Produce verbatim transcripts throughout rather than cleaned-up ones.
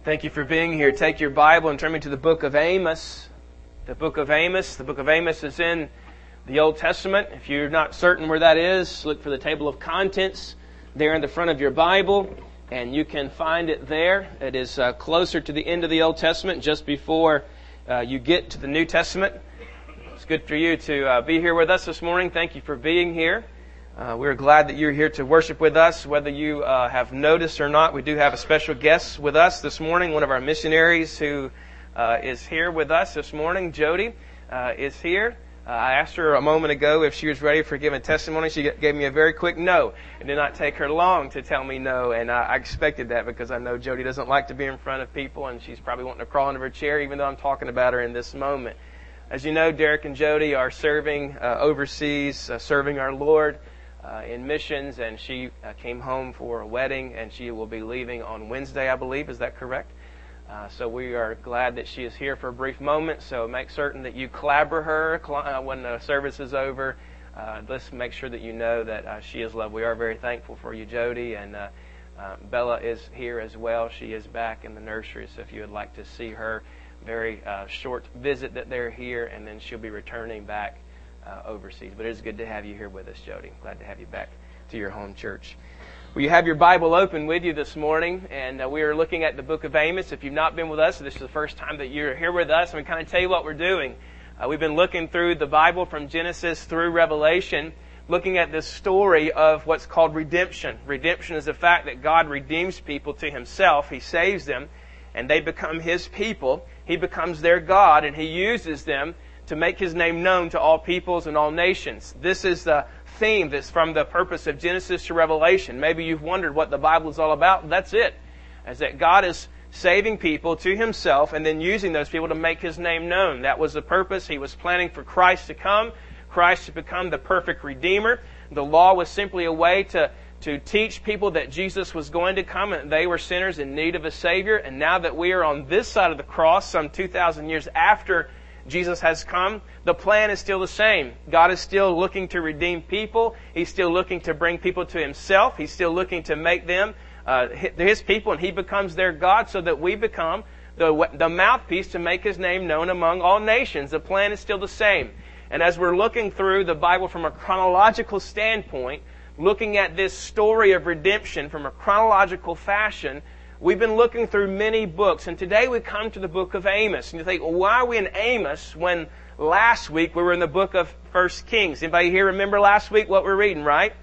Thank you for being here. Take your Bible and turn me to the book of Amos. The book of Amos. The book of Amos is in the Old Testament. If you're not certain where that is, look for the table of contents there in the front of your Bible, and you can find it there. It is uh, closer to the end of the Old Testament, just before uh, you get to the New Testament. It's good for you to uh, be here with us this morning. Thank you for being here. Uh, we're glad that you're here to worship with us. Whether you uh, have noticed or not, we do have a special guest with us this morning. One of our missionaries who uh, is here with us this morning, Jody, uh, is here. Uh, I asked her a moment ago if she was ready for giving testimony. She gave me a very quick no. It did not take her long to tell me no, and uh, I expected that because I know Jody doesn't like to be in front of people, and she's probably wanting to crawl into her chair even though I'm talking about her in this moment. As you know, Derek and Jody are serving uh, overseas, uh, serving our Lord Uh, in missions, and she uh, came home for a wedding, and she will be leaving on Wednesday, I believe. Is that correct? Uh, so we are glad that she is here for a brief moment, so make certain that you clabber her uh, when the service is over. Uh, let's make sure that you know that uh, she is loved. We are very thankful for you, Jody, and uh, uh, Bella is here as well. She is back in the nursery, so if you would like to see her, very uh, short visit that they're here, and then she'll be returning back Uh, overseas. But it is good to have you here with us, Jody. Glad to have you back to your home church. Well, you have your Bible open with you this morning, and uh, we are looking at the book of Amos. If you've not been with us, this is the first time that you're here with us, and we kind of tell you what we're doing. Uh, we've been looking through the Bible from Genesis through Revelation, looking at this story of what's called redemption. Redemption is the fact that God redeems people to Himself. He saves them, and they become His people. He becomes their God, and He uses them to make His name known to all peoples and all nations. This is the theme that's from the purpose of Genesis to Revelation. Maybe you've wondered what the Bible is all about. That's it. Is that God is saving people to Himself and then using those people to make His name known. That was the purpose. He was planning for Christ to come, Christ to become the perfect Redeemer. The law was simply a way to, to teach people that Jesus was going to come and they were sinners in need of a Savior. And now that we are on this side of the cross, some two thousand years after Jesus has come, the plan is still the same. God is still looking to redeem people. He's still looking to bring people to Himself. He's still looking to make them uh, His people, and He becomes their God so that we become the, the mouthpiece to make His name known among all nations. The plan is still the same. And as we're looking through the Bible from a chronological standpoint, looking at this story of redemption from a chronological fashion, we've been looking through many books, and today we come to the book of Amos. And you think, well, why are we in Amos when last week we were in the book of First Kings? Anybody here remember last week what we're reading, right?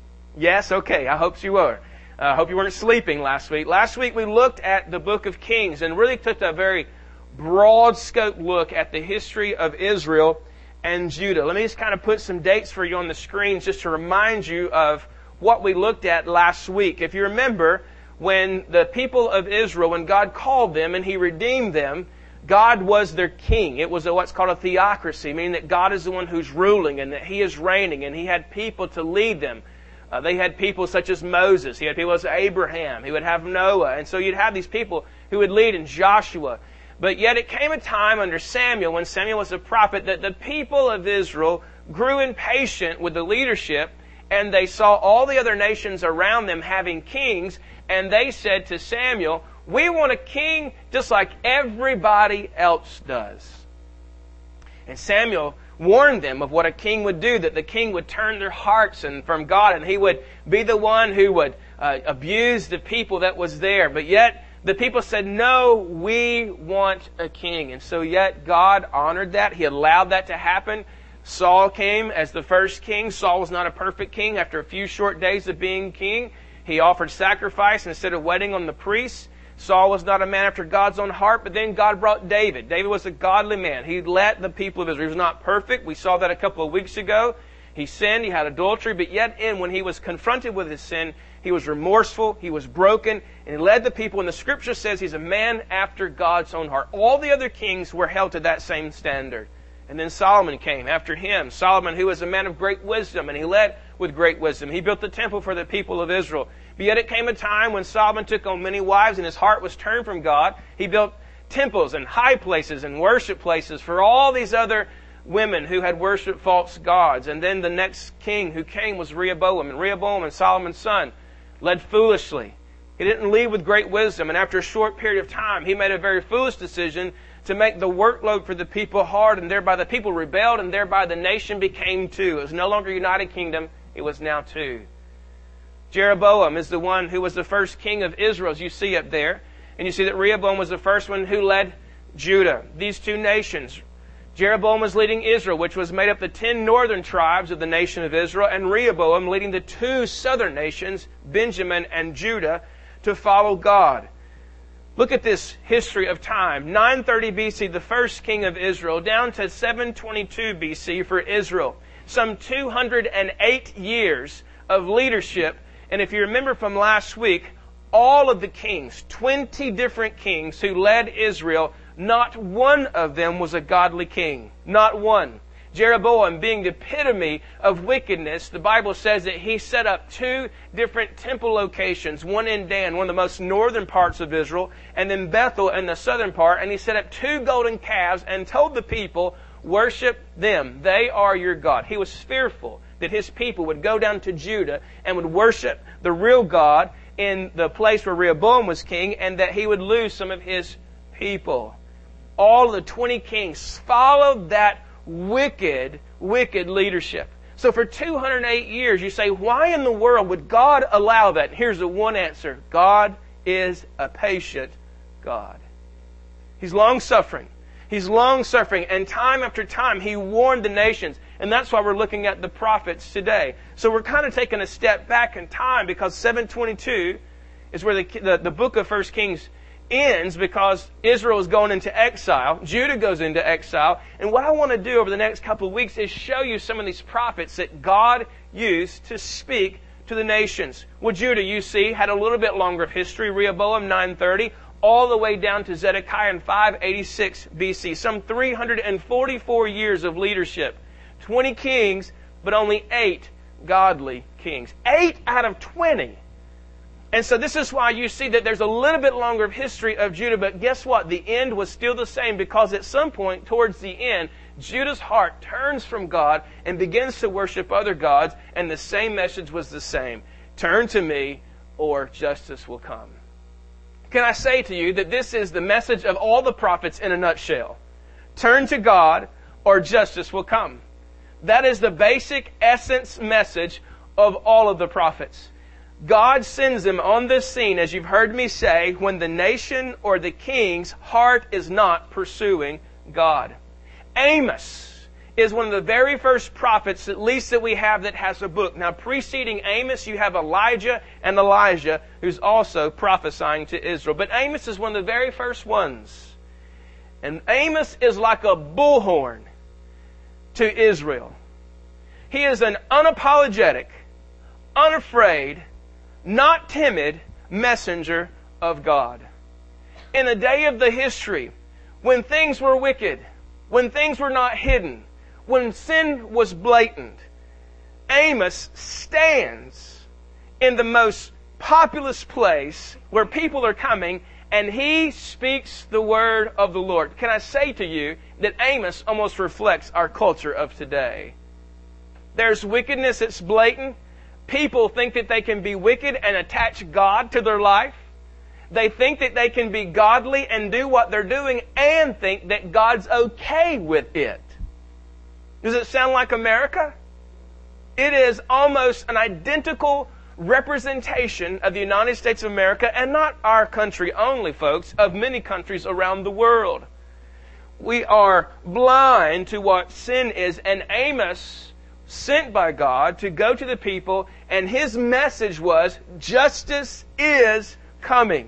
Yes? Okay, I hope you were. I uh, hope you weren't sleeping last week. Last week we looked at the book of Kings and really took a very broad scope look at the history of Israel and Judah. Let me just kind of put some dates for you on the screens just to remind you of what we looked at last week. If you remember, when the people of Israel, when God called them and He redeemed them, God was their king. It was a, what's called a theocracy, meaning that God is the one who's ruling and that He is reigning, and He had people to lead them. Uh, they had people such as Moses. He had people as Abraham. He would have Noah. And so you'd have these people who would lead in Joshua. But yet it came a time under Samuel, when Samuel was a prophet, that the people of Israel grew impatient with the leadership, and they saw all the other nations around them having kings, and they said to Samuel, we want a king just like everybody else does. And Samuel warned them of what a king would do, that the king would turn their hearts and from God, and he would be the one who would uh, abuse the people that was there. But yet the people said, no, we want a king. And so yet God honored that. He allowed that to happen. Saul came as the first king. Saul was not a perfect king. After a few short days of being king, he offered sacrifice instead of waiting on the priests. Saul was not a man after God's own heart, but then God brought David. David was a godly man. He led the people of Israel. He was not perfect. We saw that a couple of weeks ago. He sinned. He had adultery. But yet, in when he was confronted with his sin, he was remorseful. He was broken. And he led the people. And the Scripture says he's a man after God's own heart. All the other kings were held to that same standard. And then Solomon came after him. Solomon, who was a man of great wisdom, and he led with great wisdom. He built the temple for the people of Israel. But yet it came a time when Solomon took on many wives and his heart was turned from God. He built temples and high places and worship places for all these other women who had worshipped false gods. And then the next king who came was Rehoboam. And Rehoboam, and Solomon's son, led foolishly. He didn't lead with great wisdom. And after a short period of time, he made a very foolish decision to make the workload for the people hard, and thereby the people rebelled, and thereby the nation became two. It was no longer a united kingdom. It was now two. Jeroboam is the one who was the first king of Israel, as you see up there. And you see that Rehoboam was the first one who led Judah. These two nations. Jeroboam was leading Israel, which was made up the ten northern tribes of the nation of Israel, and Rehoboam leading the two southern nations, Benjamin and Judah, to follow God. Look at this history of time. nine thirty B C, the first king of Israel, down to seven twenty-two B C for Israel. Some two hundred eight years of leadership. And if you remember from last week, all of the kings, twenty different kings who led Israel, not one of them was a godly king. Not one. Jeroboam, being the epitome of wickedness, the Bible says that he set up two different temple locations, one in Dan, one of the most northern parts of Israel, and then Bethel in the southern part, and he set up two golden calves and told the people, worship them. They are your God. He was fearful that his people would go down to Judah and would worship the real God in the place where Rehoboam was king, and that he would lose some of his people. All of the twenty kings followed that wicked, wicked leadership. So for two hundred eight years, you say, why in the world would God allow that? Here's the one answer. God is a patient God. He's long-suffering. He's long-suffering, and time after time He warned the nations. And that's why we're looking at the prophets today. So we're kind of taking a step back in time, because seven twenty-two is where the, the, the book of First Kings ends, because Israel is going into exile. Judah goes into exile. And what I want to do over the next couple of weeks is show you some of these prophets that God used to speak to the nations. Well, Judah, you see, had a little bit longer of history. Rehoboam, nine thirty. All the way down to Zedekiah in five eighty-six B C. Some three hundred forty-four years of leadership. twenty kings, but only eight godly kings. eight out of twenty. And so this is why you see that there's a little bit longer of history of Judah, but guess what? The end was still the same, because at some point towards the end, Judah's heart turns from God and begins to worship other gods, and the same message was the same. Turn to me, or justice will come. Can I say to you that this is the message of all the prophets in a nutshell? Turn to God, or justice will come. That is the basic essence message of all of the prophets. God sends them on this scene, as you've heard me say, when the nation or the king's heart is not pursuing God. Amos is one of the very first prophets, at least that we have, that has a book. Now, preceding Amos, you have Elijah and Elijah, who's also prophesying to Israel. But Amos is one of the very first ones. And Amos is like a bullhorn to Israel. He is an unapologetic, unafraid, not timid messenger of God. In the day of the history, when things were wicked, when things were not hidden, when sin was blatant, Amos stands in the most populous place where people are coming, and he speaks the word of the Lord. Can I say to you that Amos almost reflects our culture of today? There's wickedness that's blatant. People think that they can be wicked and attach God to their life. They think that they can be godly and do what they're doing and think that God's okay with it. Does it sound like America? It is almost an identical representation of the United States of America, and not our country only, folks, of many countries around the world. We are blind to what sin is, and Amos, sent by God to go to the people, and his message was, justice is coming.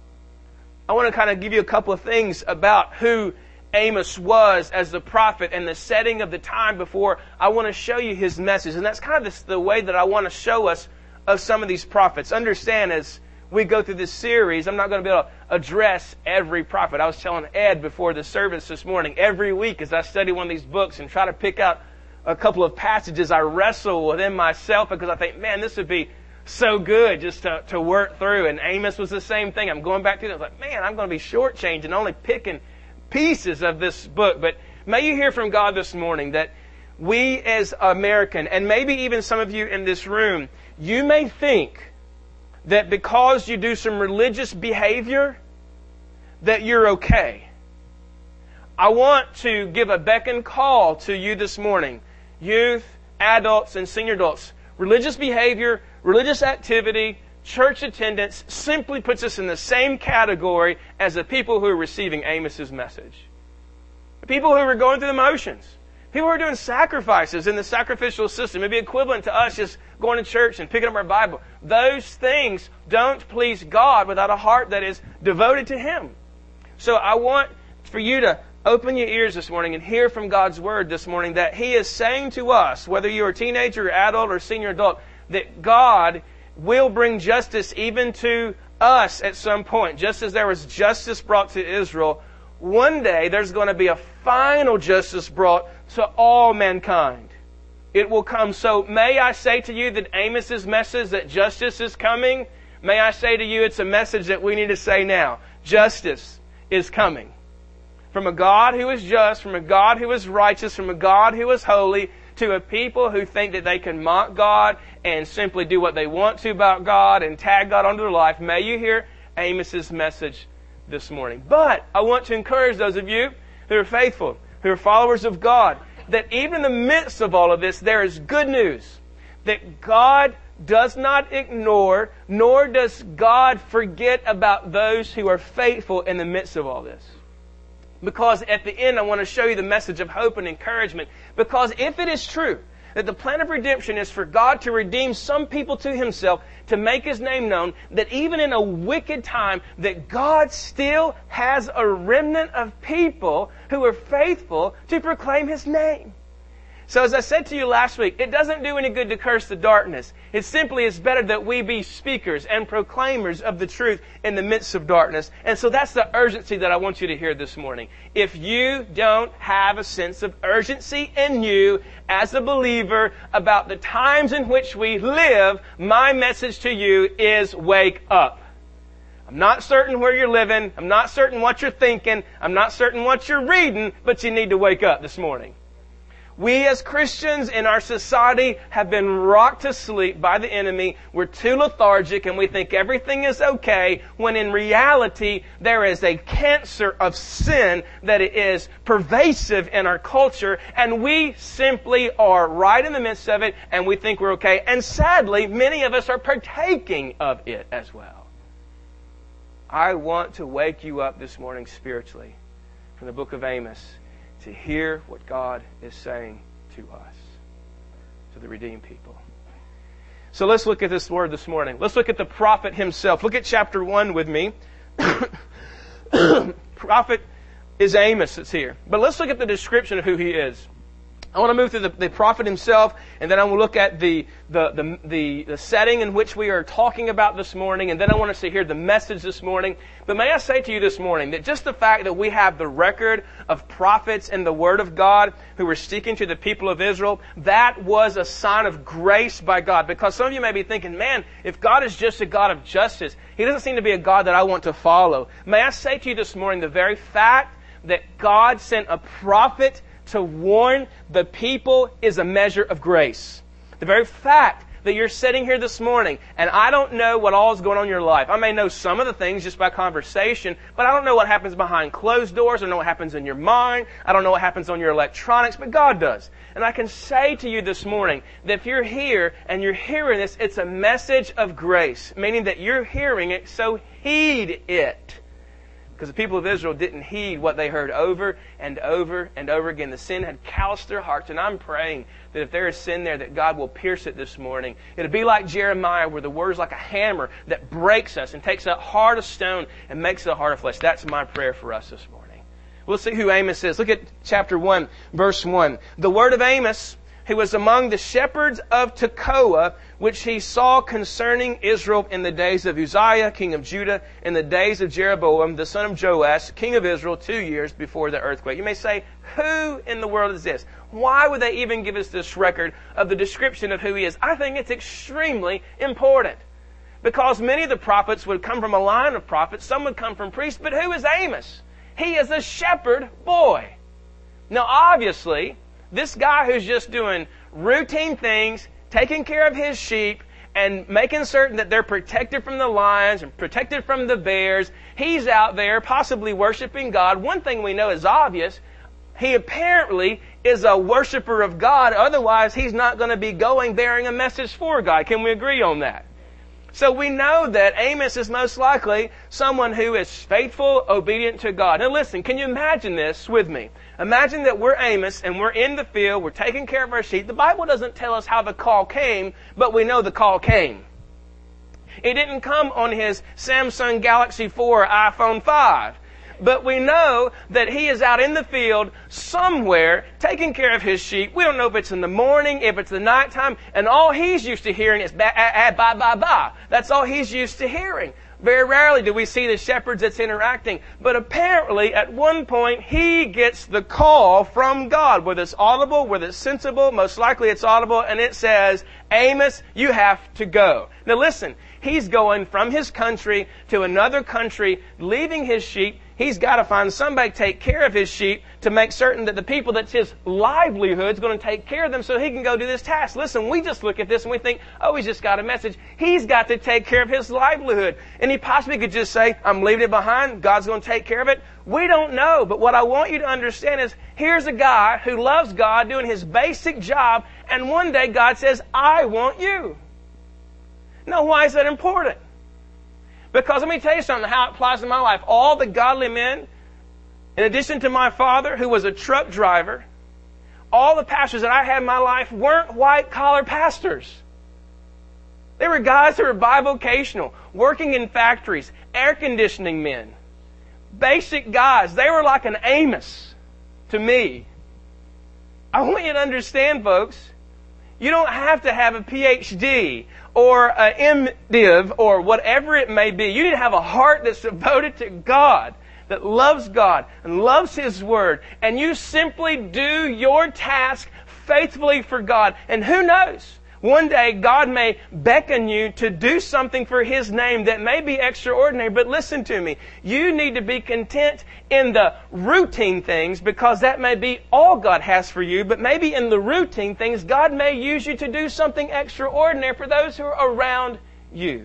I want to kind of give you a couple of things about who Amos was as the prophet and the setting of the time before I want to show you his message. And that's kind of the way that I want to show us of some of these prophets. Understand, as we go through this series, I'm not going to be able to address every prophet. I was telling Ed before the service this morning, every week as I study one of these books and try to pick out a couple of passages, I wrestle within myself, because I think, man, this would be so good just to, to work through. And Amos was the same thing. I'm going back to it. I was like, man, I'm going to be shortchanging, only picking pieces of this book. But may you hear from God this morning that we as American, and maybe even some of you in this room, you may think that because you do some religious behavior, that you're okay. I want to give a beck and call to you this morning, youth, adults, and senior adults. Religious behavior, religious activity, church attendance simply puts us in the same category as the people who are receiving Amos's message. The people who are going through the motions. People who are doing sacrifices in the sacrificial system. It'd be equivalent to us just going to church and picking up our Bible. Those things don't please God without a heart that is devoted to Him. So I want for you to open your ears this morning and hear from God's Word this morning that He is saying to us, whether you're a teenager, adult, or senior adult, that God will bring justice even to us at some point. Just as there was justice brought to Israel, one day there's going to be a final justice brought to all mankind. It will come. So may I say to you that Amos's message that justice is coming, may I say to you it's a message that we need to say now. Justice is coming. From a God who is just, from a God who is righteous, from a God who is holy, to a people who think that they can mock God and simply do what they want to about God and tag God onto their life. May you hear Amos's message this morning. But I want to encourage those of you who are faithful, who are followers of God, that even in the midst of all of this, there is good news. That God does not ignore, nor does God forget about those who are faithful in the midst of all this. Because at the end, I want to show you the message of hope and encouragement. Because if it is true that the plan of redemption is for God to redeem some people to Himself, to make His name known, that even in a wicked time, that God still has a remnant of people who are faithful to proclaim His name. So as I said to you last week, it doesn't do any good to curse the darkness. It simply is better that we be speakers and proclaimers of the truth in the midst of darkness. And so that's the urgency that I want you to hear this morning. If you don't have a sense of urgency in you as a believer about the times in which we live, my message to you is wake up. I'm not certain where you're living. I'm not certain what you're thinking. I'm not certain what you're reading, but you need to wake up this morning. We as Christians in our society have been rocked to sleep by the enemy. We're too lethargic and we think everything is okay, when in reality there is a cancer of sin that is pervasive in our culture, and we simply are right in the midst of it and we think we're okay. And sadly, many of us are partaking of it as well. I want to wake you up this morning spiritually from the book of Amos, to hear what God is saying to us, to the redeemed people. So let's look at this word this morning. Let's look at the prophet himself. Look at chapter one with me. Prophet is Amos that's here. But let's look at the description of who he is. I want to move through the, the prophet himself, and then I will look at the, the, the, the, the setting in which we are talking about this morning, and then I want us to hear the message this morning. But may I say to you this morning that just the fact that we have the record of prophets in the Word of God who were speaking to the people of Israel, that was a sign of grace by God. Because some of you may be thinking, man, if God is just a God of justice, He doesn't seem to be a God that I want to follow. May I say to you this morning, the very fact that God sent a prophet to warn the people is a measure of grace. The very fact that you're sitting here this morning, and I don't know what all is going on in your life. I may know some of the things just by conversation, but I don't know what happens behind closed doors. I don't know what happens in your mind. I don't know what happens on your electronics, but God does. And I can say to you this morning that if you're here and you're hearing this, it's a message of grace, meaning that you're hearing it, so heed it. Because the people of Israel didn't heed what they heard over and over and over again. The sin had calloused their hearts. And I'm praying that if there is sin there, that God will pierce it this morning. It'll be like Jeremiah, where the word is like a hammer that breaks us and takes that heart of stone and makes it a heart of flesh. That's my prayer for us this morning. We'll see who Amos is. Look at chapter one, verse one. The word of Amos, who was among the shepherds of Tekoa, which he saw concerning Israel in the days of Uzziah, king of Judah, in the days of Jeroboam, the son of Joash, king of Israel, two years before the earthquake. You may say, who in the world is this? Why would they even give us this record of the description of who he is? I think it's extremely important. Because many of the prophets would come from a line of prophets, some would come from priests, but who is Amos? He is a shepherd boy. Now obviously, this guy who's just doing routine things, taking care of his sheep, and making certain that they're protected from the lions and protected from the bears. He's out there possibly worshiping God. One thing we know is obvious. He apparently is a worshiper of God. Otherwise, he's not going to be going bearing a message for God. Can we agree on that? So we know that Amos is most likely someone who is faithful, obedient to God. Now listen, can you imagine this with me? Imagine that we're Amos and we're in the field, we're taking care of our sheep. The Bible doesn't tell us how the call came, but we know the call came. It didn't come on his Samsung Galaxy four or iPhone five. But we know that he is out in the field somewhere taking care of his sheep. We don't know if it's in the morning, if it's the nighttime, and all he's used to hearing is ba, ah, ba, ba, ba. That's all he's used to hearing. Very rarely do we see the shepherds that's interacting. But apparently, at one point, he gets the call from God. Whether it's audible, whether it's sensible, most likely it's audible, and it says, Amos, you have to go. Now listen, he's going from his country to another country, leaving his sheep. He's got to find somebody to take care of his sheep to make certain that the people that's his livelihood is going to take care of them so he can go do this task. Listen, we just look at this and we think, oh, he's just got a message. He's got to take care of his livelihood. And he possibly could just say, I'm leaving it behind. God's going to take care of it. We don't know. But what I want you to understand is here's a guy who loves God doing his basic job. And one day God says, I want you. Now, why is that important? Because let me tell you something, how it applies to my life. All the godly men, in addition to my father, who was a truck driver, all the pastors that I had in my life weren't white-collar pastors. They were guys who were bivocational, working in factories, air conditioning men, basic guys. They were like an Amos to me. I want you to understand, folks, you don't have to have a P H D or an MDiv or whatever it may be. You need to have a heart that's devoted to God, that loves God and loves His Word. And you simply do your task faithfully for God. And who knows? One day God may beckon you to do something for His name that may be extraordinary. But listen to me. You need to be content in the routine things because that may be all God has for you. But maybe in the routine things, God may use you to do something extraordinary for those who are around you.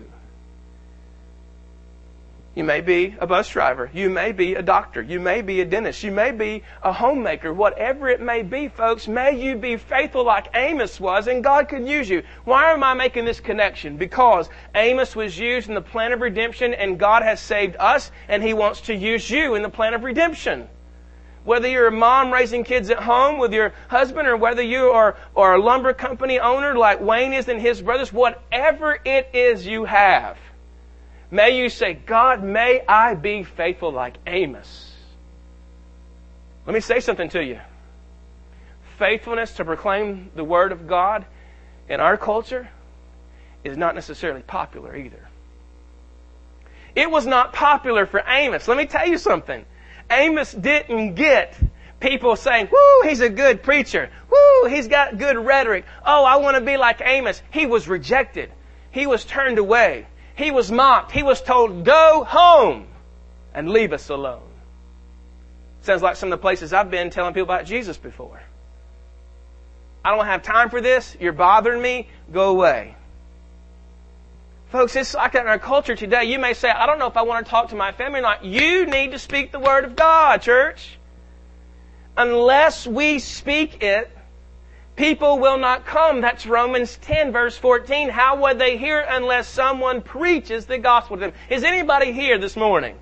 You may be a bus driver. You may be a doctor. You may be a dentist. You may be a homemaker. Whatever it may be, folks, may you be faithful like Amos was, and God could use you. Why am I making this connection? Because Amos was used in the plan of redemption, and God has saved us, and He wants to use you in the plan of redemption. Whether you're a mom raising kids at home with your husband, or whether you are, are a lumber company owner like Wayne is and his brothers, whatever it is you have, may you say, God, may I be faithful like Amos. Let me say something to you. Faithfulness to proclaim the Word of God in our culture is not necessarily popular either. It was not popular for Amos. Let me tell you something. Amos didn't get people saying, whoo, he's a good preacher. Whoo, he's got good rhetoric. Oh, I want to be like Amos. He was rejected. He was turned away. He was mocked. He was told, go home and leave us alone. Sounds like some of the places I've been telling people about Jesus before. I don't have time for this. You're bothering me. Go away. Folks, it's like that in our culture today. You may say, I don't know if I want to talk to my family or not. You need to speak the Word of God, church. Unless we speak it, people will not come. That's Romans ten, verse fourteen. How would they hear unless someone preaches the gospel to them? Is anybody here this morning?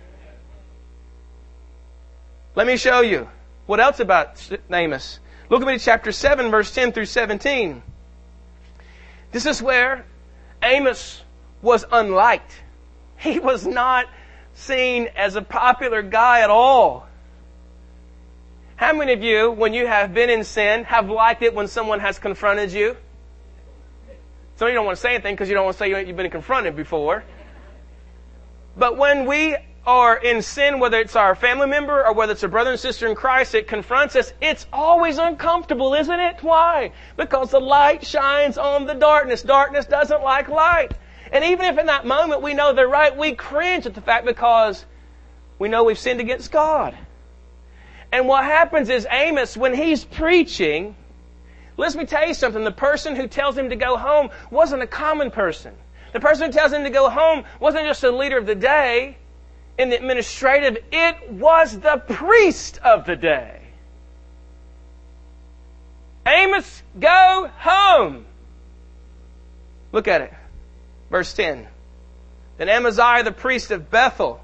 Let me show you. What else about Amos? Look at me to chapter seven, verse ten through seventeen. This is where Amos was unliked. He was not seen as a popular guy at all. How many of you, when you have been in sin, have liked it when someone has confronted you? Some of you don't want to say anything because you don't want to say you've been confronted before. But when we are in sin, whether it's our family member or whether it's a brother and sister in Christ, it confronts us. It's always uncomfortable, isn't it? Why? Because the light shines on the darkness. Darkness doesn't like light. And even if in that moment we know they're right, we cringe at the fact because we know we've sinned against God. And what happens is Amos, when he's preaching, Let me tell you something. The person who tells him to go home wasn't a common person. The person who tells him to go home wasn't just a leader of the day in the administrative. It was the priest of the day. Amos, go home. Look at it. Verse ten. Then Amaziah, the priest of Bethel,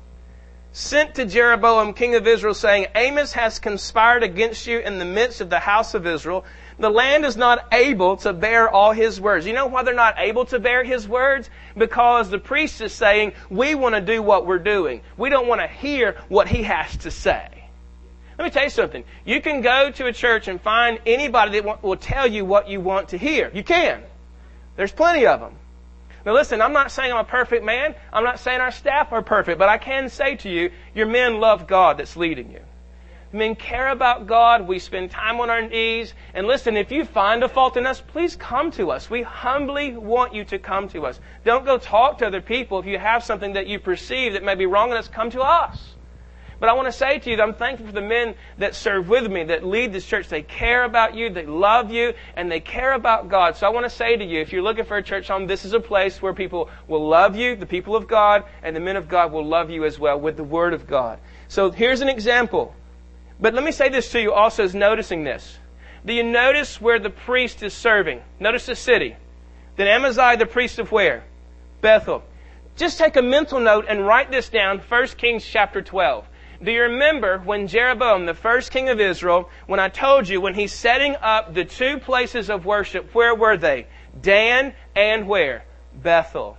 sent to Jeroboam, king of Israel, saying, Amos has conspired against you in the midst of the house of Israel. The land is not able to bear all his words. You know why they're not able to bear his words? Because the priest is saying, we want to do what we're doing. We don't want to hear what he has to say. Let me tell you something. You can go to a church and find anybody that will tell you what you want to hear. You can. There's plenty of them. Now listen, I'm not saying I'm a perfect man. I'm not saying our staff are perfect. But I can say to you, your men love God that's leading you. Men care about God. We spend time on our knees. And listen, if you find a fault in us, please come to us. We humbly want you to come to us. Don't go talk to other people. If you have something that you perceive that may be wrong in us, come to us. But I want to say to you that I'm thankful for the men that serve with me, that lead this church. They care about you, they love you, and they care about God. So I want to say to you, if you're looking for a church home, this is a place where people will love you, the people of God, and the men of God will love you as well with the Word of God. So here's an example. But let me say this to you also as noticing this. Do you notice where the priest is serving? Notice the city. Then Amaziah, the priest of where? Bethel. Just take a mental note and write this down, First Kings chapter twelve. Do you remember when Jeroboam, the first king of Israel, when I told you, when he's setting up the two places of worship, where were they? Dan and where? Bethel.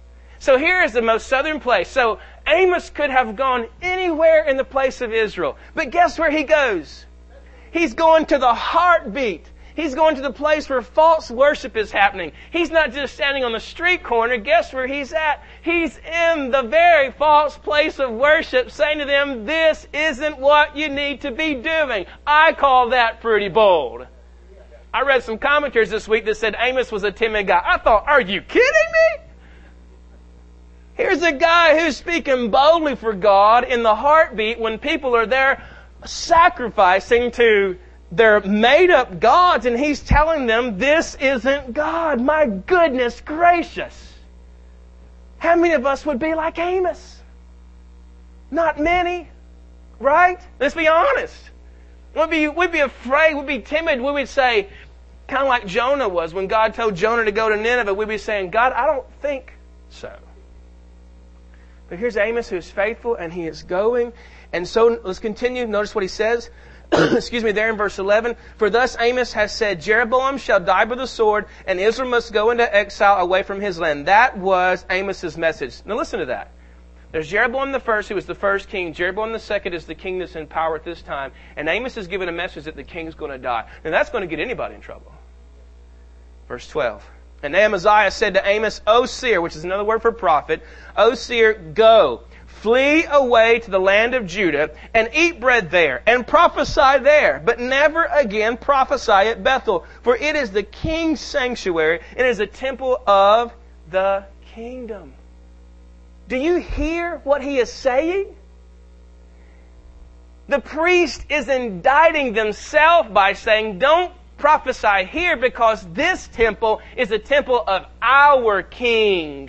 So here is the most southern place. So Amos could have gone anywhere in the place of Israel. But guess where he goes? He's going to the heartbeat. He's going to the place where false worship is happening. He's not just standing on the street corner. Guess where he's at? He's in the very false place of worship, saying to them, this isn't what you need to be doing. I call that pretty bold. I read some commentaries this week that said Amos was a timid guy. I thought, are you kidding me? Here's a guy who's speaking boldly for God in the heartbeat when people are there sacrificing to their made-up gods, and he's telling them, this isn't God. My goodness gracious. How many of us would be like Amos? Not many, right? Let's be honest. We'd be, we'd be afraid, we'd be timid, we would say, kind of like Jonah was when God told Jonah to go to Nineveh, we'd be saying, God, I don't think so. But here's Amos who is faithful, and he is going. And so, let's continue. Notice what he says. Excuse me, there in verse eleven. For thus Amos has said, Jeroboam shall die by the sword, and Israel must go into exile away from his land. That was Amos's message. Now listen to that. There's Jeroboam the first, who was the first king. Jeroboam the second is the king that's in power at this time. And Amos is given a message that the king's going to die. Now that's going to get anybody in trouble. Verse twelve. And Amaziah said to Amos, O seer, which is another word for prophet, O seer, go. Flee away to the land of Judah and eat bread there and prophesy there, but never again prophesy at Bethel, for it is the king's sanctuary and it is a temple of the kingdom. Do you hear what he is saying? The priest is indicting themselves by saying, don't prophesy here because this temple is a temple of our king.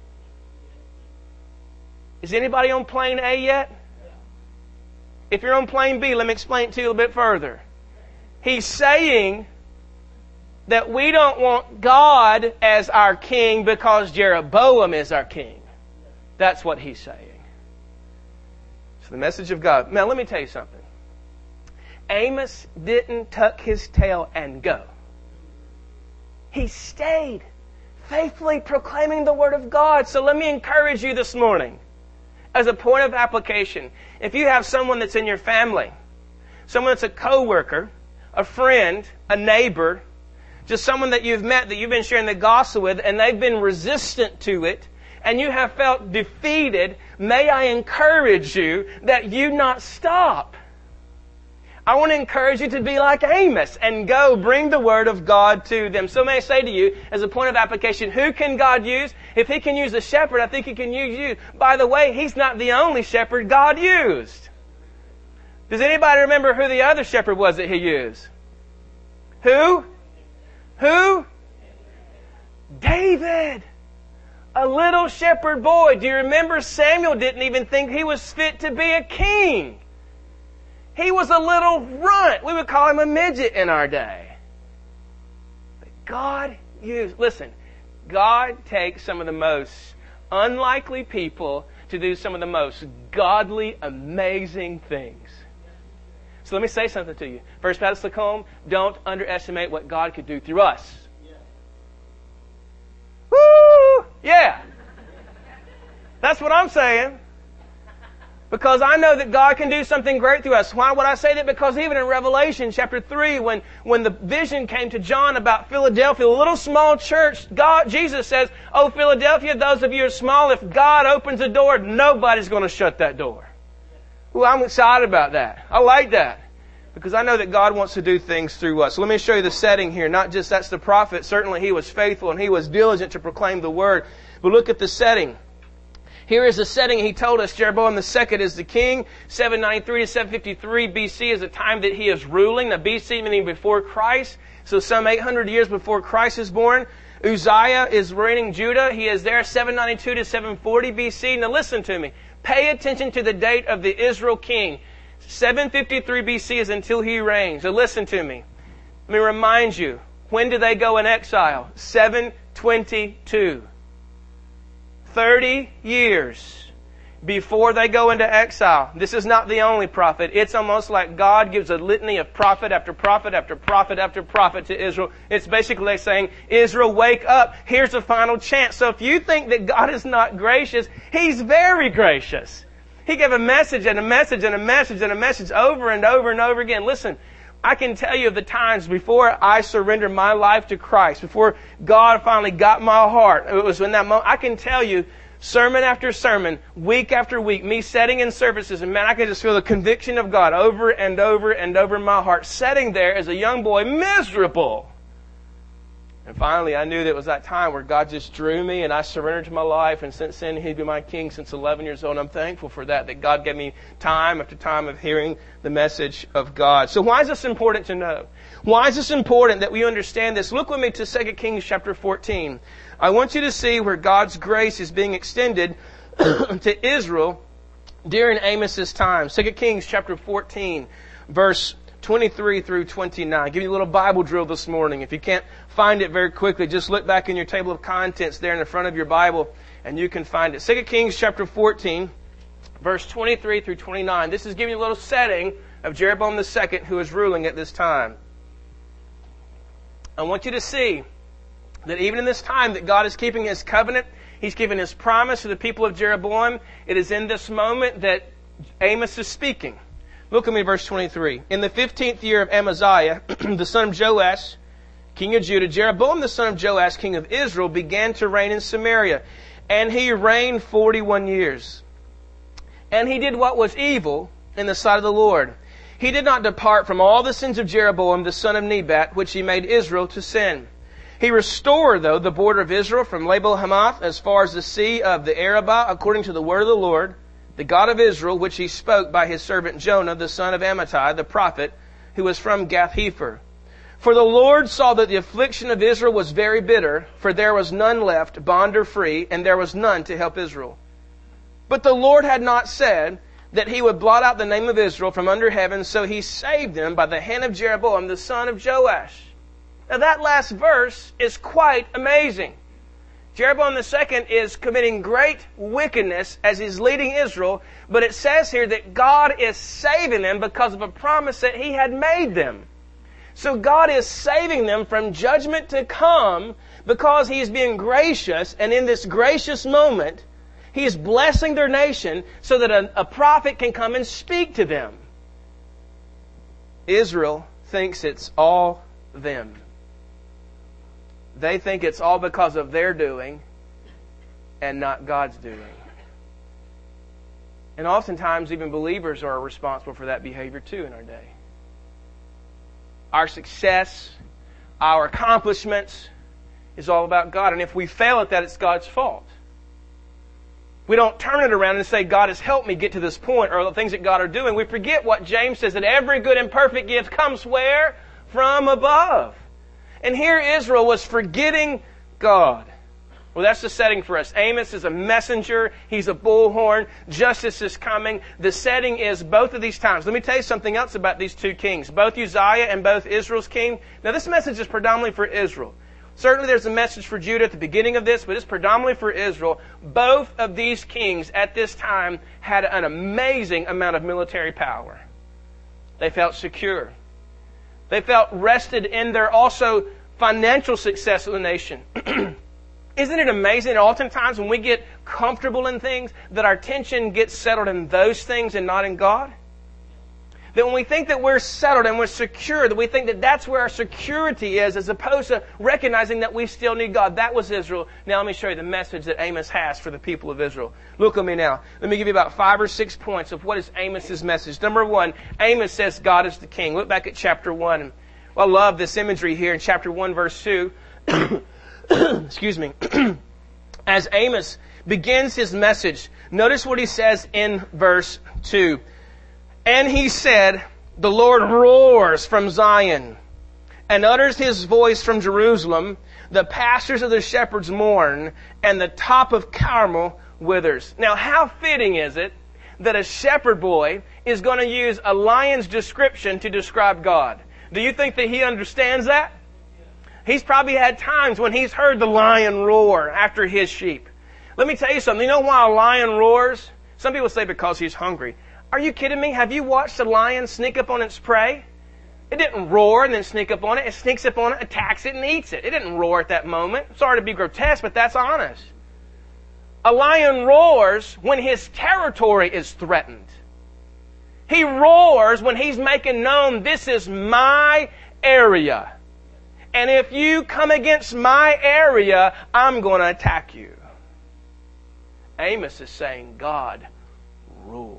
Is anybody on plane A yet? If you're on plane B, let me explain it to you a little bit further. He's saying that we don't want God as our king because Jeroboam is our king. That's what he's saying. So the message of God. Now let me tell you something. Amos didn't tuck his tail and go. He stayed faithfully proclaiming the Word of God. So let me encourage you this morning. As a point of application, if you have someone that's in your family, someone that's a coworker, a friend, a neighbor, just someone that you've met that you've been sharing the gospel with, and they've been resistant to it, and you have felt defeated, may I encourage you that you not stop. I want to encourage you to be like Amos and go bring the Word of God to them. So may I say to you, as a point of application, who can God use? If He can use a shepherd, I think He can use you. By the way, He's not the only shepherd God used. Does anybody remember who the other shepherd was that He used? Who? Who? David. A little shepherd boy. Do you remember Samuel didn't even think he was fit to be a king? He was a little runt. We would call him a midget in our day. But God used, listen, God takes some of the most unlikely people to do some of the most godly, amazing things. So let me say something to you. First Baptist Lacombe, don't underestimate what God could do through us. Woo! Yeah. That's what I'm saying. Because I know that God can do something great through us. Why would I say that? Because even in Revelation chapter three, when, when the vision came to John about Philadelphia, a little small church, God, Jesus says, "Oh, Philadelphia, those of you who are small, if God opens a door, nobody's going to shut that door." Well, I'm excited about that. I like that. Because I know that God wants to do things through us. So let me show you the setting here. Not just that's the prophet. Certainly he was faithful and he was diligent to proclaim the word. But look at the setting. Here is the setting. He told us Jeroboam the second is the king. seven ninety-three to seven fifty-three B C is the time that he is ruling. Now B C meaning before Christ. So some eight hundred years before Christ is born. Uzziah is reigning Judah. He is there seven ninety-two to seven forty B C. Now listen to me. Pay attention to the date of the Israel king. seven fifty-three B C is until he reigns. So listen to me. Let me remind you. When did they go in exile? seven twenty-two. thirty years before they go into exile. This is not the only prophet. It's almost like God gives a litany of prophet after prophet after prophet after prophet to Israel. It's basically saying, Israel, wake up. Here's a final chance. So if you think that God is not gracious, He's very gracious. He gave a message and a message and a message and a message over and over and over again. Listen, I can tell you of the times before I surrendered my life to Christ, before God finally got my heart. It was in that moment. I can tell you, sermon after sermon, week after week, me sitting in services, and man, I can just feel the conviction of God over and over and over in my heart, sitting there as a young boy, miserable. And finally, I knew that it was that time where God just drew me and I surrendered to my life. And since then, He'd been my king since eleven years old. And I'm thankful for that, that God gave me time after time of hearing the message of God. So why is this important to know? Why is this important that we understand this? Look with me to Second Kings chapter fourteen. I want you to see where God's grace is being extended to Israel during Amos's time. Second Kings chapter fourteen, verse twenty-three through twenty-nine. I'll give you a little Bible drill this morning. If you can't find it very quickly, just look back in your table of contents there in the front of your Bible and you can find it. Second Kings chapter fourteen, verse twenty-three through twenty-nine. This is giving you a little setting of Jeroboam the second who is ruling at this time. I want you to see that even in this time that God is keeping His covenant, He's given His promise to the people of Jeroboam. It is in this moment that Amos is speaking. Look at me, verse twenty-three. In the fifteenth year of Amaziah, the son of Joash, king of Judah, Jeroboam the son of Joash, king of Israel, began to reign in Samaria. And he reigned forty-one years. And he did what was evil in the sight of the Lord. He did not depart from all the sins of Jeroboam the son of Nebat, which he made Israel to sin. He restored, though, the border of Israel from Labo-Hamath as far as the sea of the Arabah, according to the word of the Lord, the God of Israel, which He spoke by His servant Jonah, the son of Amittai, the prophet, who was from Gath-hepher. For the Lord saw that the affliction of Israel was very bitter, for there was none left, bond or free, and there was none to help Israel. But the Lord had not said that He would blot out the name of Israel from under heaven, so He saved them by the hand of Jeroboam, the son of Joash. Now that last verse is quite amazing. Jeroboam the second is committing great wickedness as he's leading Israel, but it says here that God is saving them because of a promise that He had made them. So God is saving them from judgment to come because He is being gracious, and in this gracious moment, He is blessing their nation so that a, a prophet can come and speak to them. Israel thinks it's all them. They think it's all because of their doing and not God's doing. And oftentimes even believers are responsible for that behavior too in our day. Our success, our accomplishments is all about God. And if we fail at that, it's God's fault. We don't turn it around and say, God has helped me get to this point, or the things that God are doing. We forget what James says, that every good and perfect gift comes where? From above. And here Israel was forgetting God. Well, that's the setting for us. Amos is a messenger. He's a bullhorn. Justice is coming. The setting is both of these times. Let me tell you something else about these two kings. Both Uzziah and both Israel's king. Now, this message is predominantly for Israel. Certainly there's a message for Judah at the beginning of this, but it's predominantly for Israel. Both of these kings at this time had an amazing amount of military power. They felt secure. They felt rested in their also financial success of the nation. Isn't it amazing that oftentimes when we get comfortable in things, that our attention gets settled in those things and not in God? That when we think that we're settled and we're secure, that we think that that's where our security is, as opposed to recognizing that we still need God. That was Israel. Now let me show you the message that Amos has for the people of Israel. Look at me now. Let me give you about five or six points of what is Amos's message. Number one, Amos says God is the king. Look back at chapter one. Well, I love this imagery here in chapter one, verse two. Excuse me. As Amos begins his message, notice what he says in verse two. And he said, the Lord roars from Zion and utters his voice from Jerusalem. The pastures of the shepherds mourn, and the top of Carmel withers. Now, how fitting is it that a shepherd boy is going to use a lion's description to describe God? Do you think that he understands that? He's probably had times when he's heard the lion roar after his sheep. Let me tell you something. You know why a lion roars? Some people say because he's hungry. Are you kidding me? Have you watched a lion sneak up on its prey? It didn't roar and then sneak up on it. It sneaks up on it, attacks it, and eats it. It didn't roar at that moment. Sorry to be grotesque, but that's honest. A lion roars when his territory is threatened. He roars when he's making known, this is my area. And if you come against my area, I'm going to attack you. Amos is saying God roars.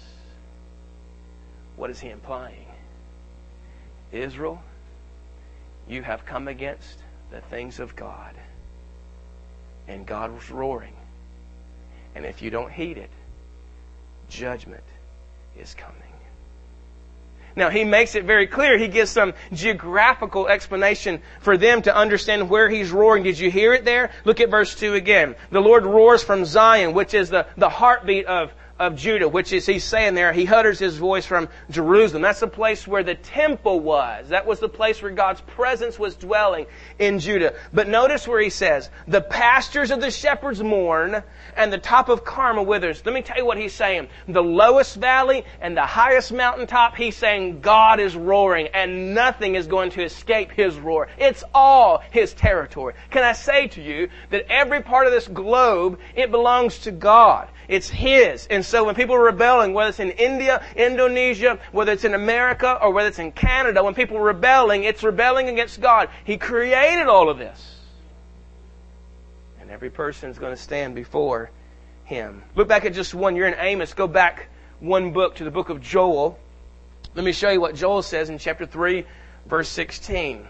What is he implying? Israel, you have come against the things of God. And God was roaring. And if you don't heed it, judgment is coming. Now, he makes it very clear. He gives some geographical explanation for them to understand where he's roaring. Did you hear it there? Look at verse two again. The Lord roars from Zion, which is the, the heartbeat of of Judah, which is, he's saying there, he utters his voice from Jerusalem. That's the place where the temple was. That was the place where God's presence was dwelling in Judah. But notice where he says, the pastures of the shepherds mourn, and the top of Carmel withers. Let me tell you what he's saying. The lowest valley and the highest mountaintop, he's saying God is roaring, and nothing is going to escape his roar. It's all his territory. Can I say to you that every part of this globe, it belongs to God. It's his. And so when people are rebelling, whether it's in India, Indonesia, whether it's in America, or whether it's in Canada, when people are rebelling, it's rebelling against God. He created all of this. And every person is going to stand before him. Look back at just one. You're in Amos. Go back one book to the book of Joel. Let me show you what Joel says in chapter three, verse sixteen.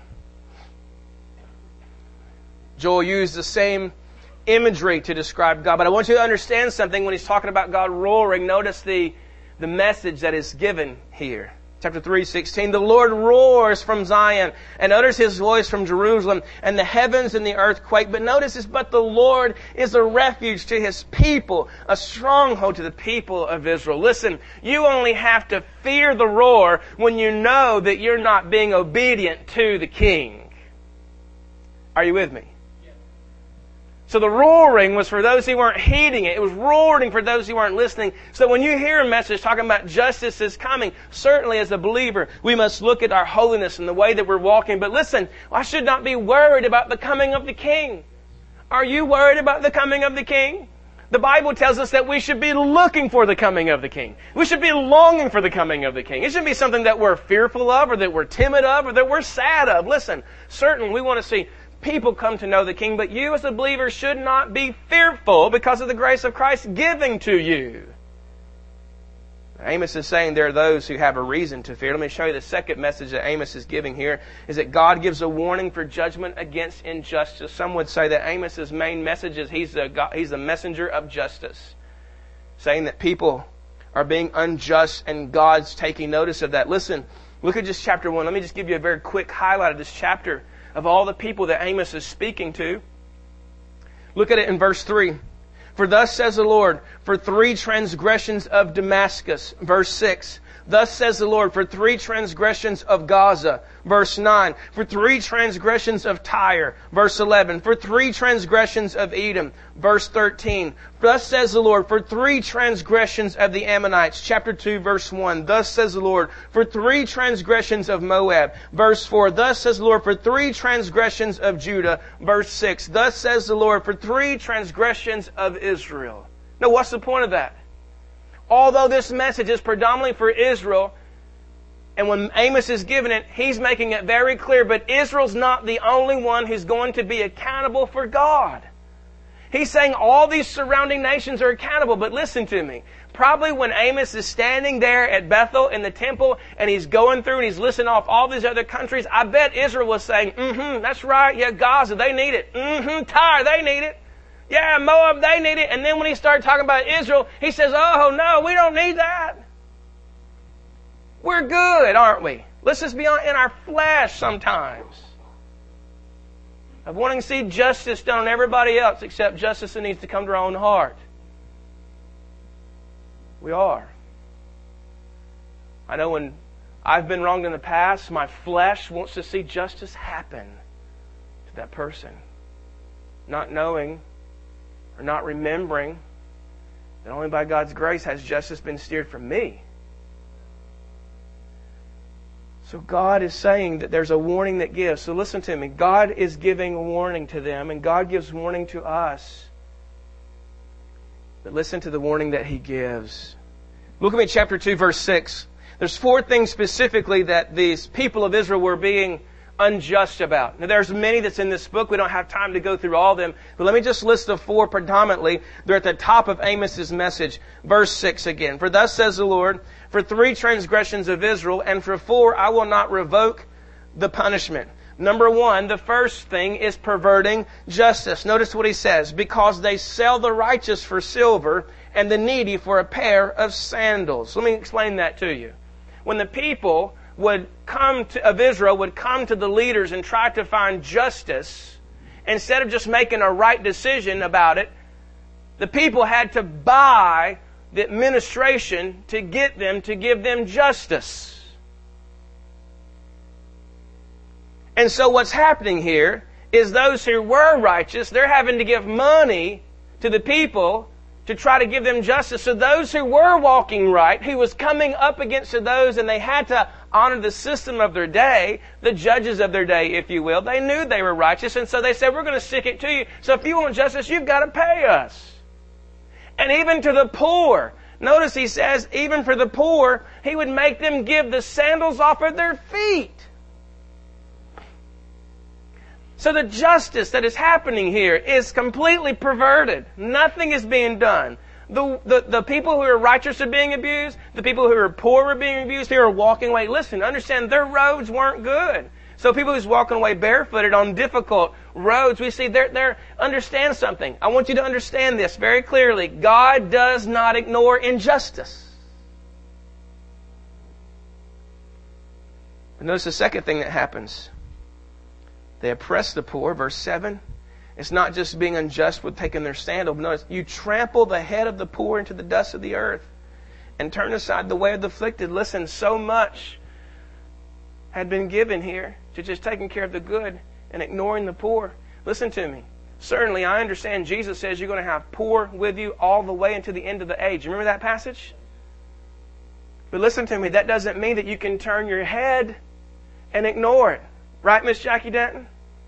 Joel used the same imagery to describe God. But I want you to understand something when he's talking about God roaring. Notice the, the message that is given here. Chapter three, sixteen. The Lord roars from Zion and utters his voice from Jerusalem, and the heavens and the earth quake. But notice this, but the Lord is a refuge to his people, a stronghold to the people of Israel. Listen, you only have to fear the roar when you know that you're not being obedient to the king. Are you with me? So the roaring was for those who weren't heeding it. It was roaring for those who weren't listening. So when you hear a message talking about justice is coming, certainly as a believer, we must look at our holiness and the way that we're walking. But listen, I should not be worried about the coming of the King. Are you worried about the coming of the King? The Bible tells us that we should be looking for the coming of the King. We should be longing for the coming of the King. It shouldn't be something that we're fearful of, or that we're timid of, or that we're sad of. Listen, certainly we want to see people come to know the King, but you as a believer should not be fearful because of the grace of Christ giving to you. Amos is saying there are those who have a reason to fear. Let me show you the second message that Amos is giving here, is that God gives a warning for judgment against injustice. Some would say that Amos's main message is he's a, God, he's a messenger of justice, saying that people are being unjust and God's taking notice of that. Listen, look at just chapter one. Let me just give you a very quick highlight of this chapter. of all the people that Amos is speaking to. Look at it in verse three. For thus says the Lord, for three transgressions of Damascus. Verse six. Thus says the Lord, for three transgressions of Gaza. Verse nine. For three transgressions of Tyre. Verse eleven. For three transgressions of Edom. Verse thirteen. Thus says the Lord, for three transgressions of the Ammonites. Chapter two, verse one. Thus says the Lord, for three transgressions of Moab. Verse four. Thus says the Lord, for three transgressions of Judah. Verse six. Thus says the Lord, for three transgressions of Israel. Now, what's the point of that? Although this message is predominantly for Israel, and when Amos is giving it, he's making it very clear, but Israel's not the only one who's going to be accountable for God. He's saying all these surrounding nations are accountable, but listen to me. Probably when Amos is standing there at Bethel in the temple, and he's going through and he's listing off all these other countries, I bet Israel was saying, mm-hmm, that's right, yeah, Gaza, they need it. Mm-hmm, Tyre, they need it. Yeah, Moab, they need it. And then when he started talking about Israel, he says, oh, no, we don't need that. We're good, aren't we? Let's just be in our flesh sometimes. Of wanting to see justice done on everybody else except justice that needs to come to our own heart. We are. I know when I've been wronged in the past, my flesh wants to see justice happen to that person. Not knowing or not remembering that only by God's grace has justice been steered from me. So God is saying that there's a warning that gives. So listen to me. God is giving a warning to them, and God gives warning to us. But listen to the warning that He gives. Look at me, chapter two, verse six. There's four things specifically that these people of Israel were being unjust about. Now, there's many that's in this book. We don't have time to go through all of them. But let me just list the four predominantly. They're at the top of Amos's message. Verse six again. For thus says the Lord, for three transgressions of Israel, and for four I will not revoke the punishment. Number one, the first thing is perverting justice. Notice what he says. Because they sell the righteous for silver and the needy for a pair of sandals. Let me explain that to you. When the people would come to, of Israel would come to the leaders and try to find justice, instead of just making a right decision about it, the people had to buy the administration to get them to give them justice. And so what's happening here is those who were righteous, they're having to give money to the people to try to give them justice. So those who were walking right, who was coming up against those, and they had to honor the system of their day, the judges of their day, if you will. They knew they were righteous, and so they said, we're going to stick it to you. So if you want justice, you've got to pay us. And even to the poor. Notice he says, even for the poor, he would make them give the sandals off of their feet. So the justice that is happening here is completely perverted. Nothing is being done. The, the, the people who are righteous are being abused. The people who are poor are being abused. Who are walking away. Listen, understand, their roads weren't good. So people who's walking away barefooted on difficult roads, we see they're, they're, understand something. I want you to understand this very clearly. God does not ignore injustice. But notice the second thing that happens. They oppress the poor, verse seven. It's not just being unjust with taking their sandal. But notice, you trample the head of the poor into the dust of the earth and turn aside the way of the afflicted. Listen, so much had been given here to just taking care of the good and ignoring the poor. Listen to me. Certainly, I understand Jesus says you're going to have poor with you all the way into the end of the age. Remember that passage? But listen to me, that doesn't mean that you can turn your head and ignore it. Right, Miss Jackie Denton?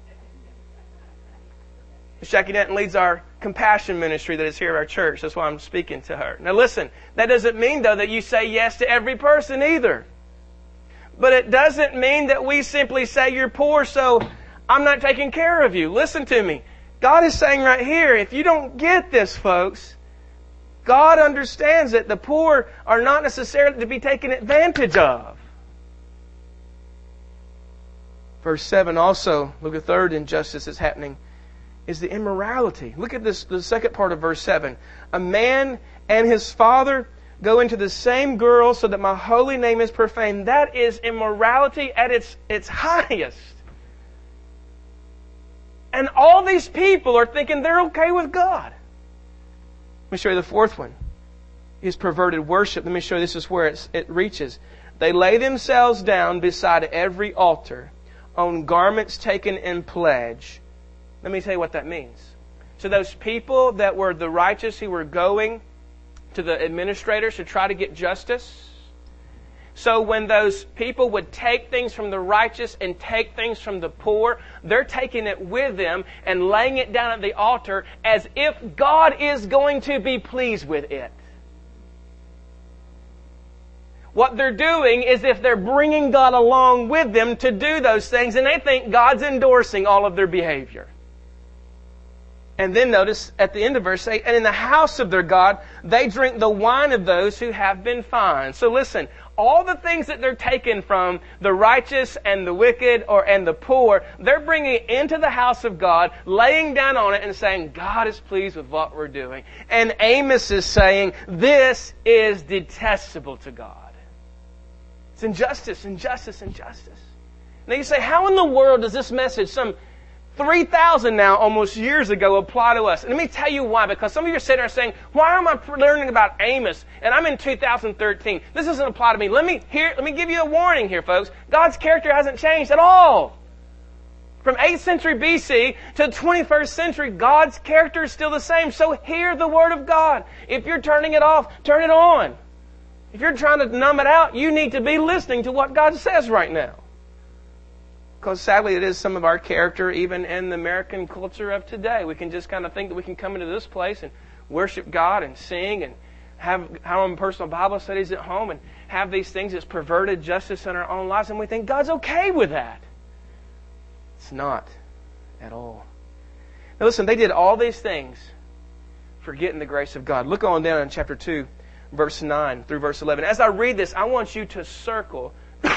Miss Jackie Denton leads our compassion ministry that is here at our church. That's why I'm speaking to her. Now listen, that doesn't mean, though, that you say yes to every person either. But it doesn't mean that we simply say, you're poor, so I'm not taking care of you. Listen to me. God is saying right here, if you don't get this, folks, God understands that the poor are not necessarily to be taken advantage of. Verse seven also, look at the third injustice that's happening, is the immorality. Look at this, the second part of verse seven. A man and his father go into the same girl so that my holy name is profaned. That is immorality at its, its highest. And all these people are thinking they're okay with God. Let me show you the fourth one. Is perverted worship. Let me show you this is where it's, it reaches. They lay themselves down beside every altar on garments taken in pledge. Let me tell you what that means. So those people that were the righteous who were going to the administrators to try to get justice. So when those people would take things from the righteous and take things from the poor, they're taking it with them and laying it down at the altar as if God is going to be pleased with it. What they're doing is if they're bringing God along with them to do those things, and they think God's endorsing all of their behavior. And then notice at the end of verse eight, and in the house of their God, they drink the wine of those who have been fined. So listen, all the things that they're taking from the righteous and the wicked or and the poor, they're bringing it into the house of God, laying down on it and saying, God is pleased with what we're doing. And Amos is saying, this is detestable to God. It's injustice, injustice, injustice. Now you say, how in the world does this message, some three thousand now, almost years ago, apply to us? And let me tell you why. Because some of you are sitting there saying, why am I learning about Amos? And I'm in two thousand thirteen. This doesn't apply to me. Let me here. Let me give you a warning here, folks. God's character hasn't changed at all. From eighth century B C to the twenty-first century, God's character is still the same. So hear the Word of God. If you're turning it off, turn it on. If you're trying to numb it out, you need to be listening to what God says right now. Because sadly, it is some of our character, even in the American culture of today. We can just kind of think that we can come into this place and worship God and sing and have our own personal Bible studies at home and have these things as perverted justice in our own lives, and we think God's okay with that. It's not at all. Now listen, they did all these things forgetting the grace of God. Look on down in chapter two, verse nine through verse eleven. As I read this, I want you to circle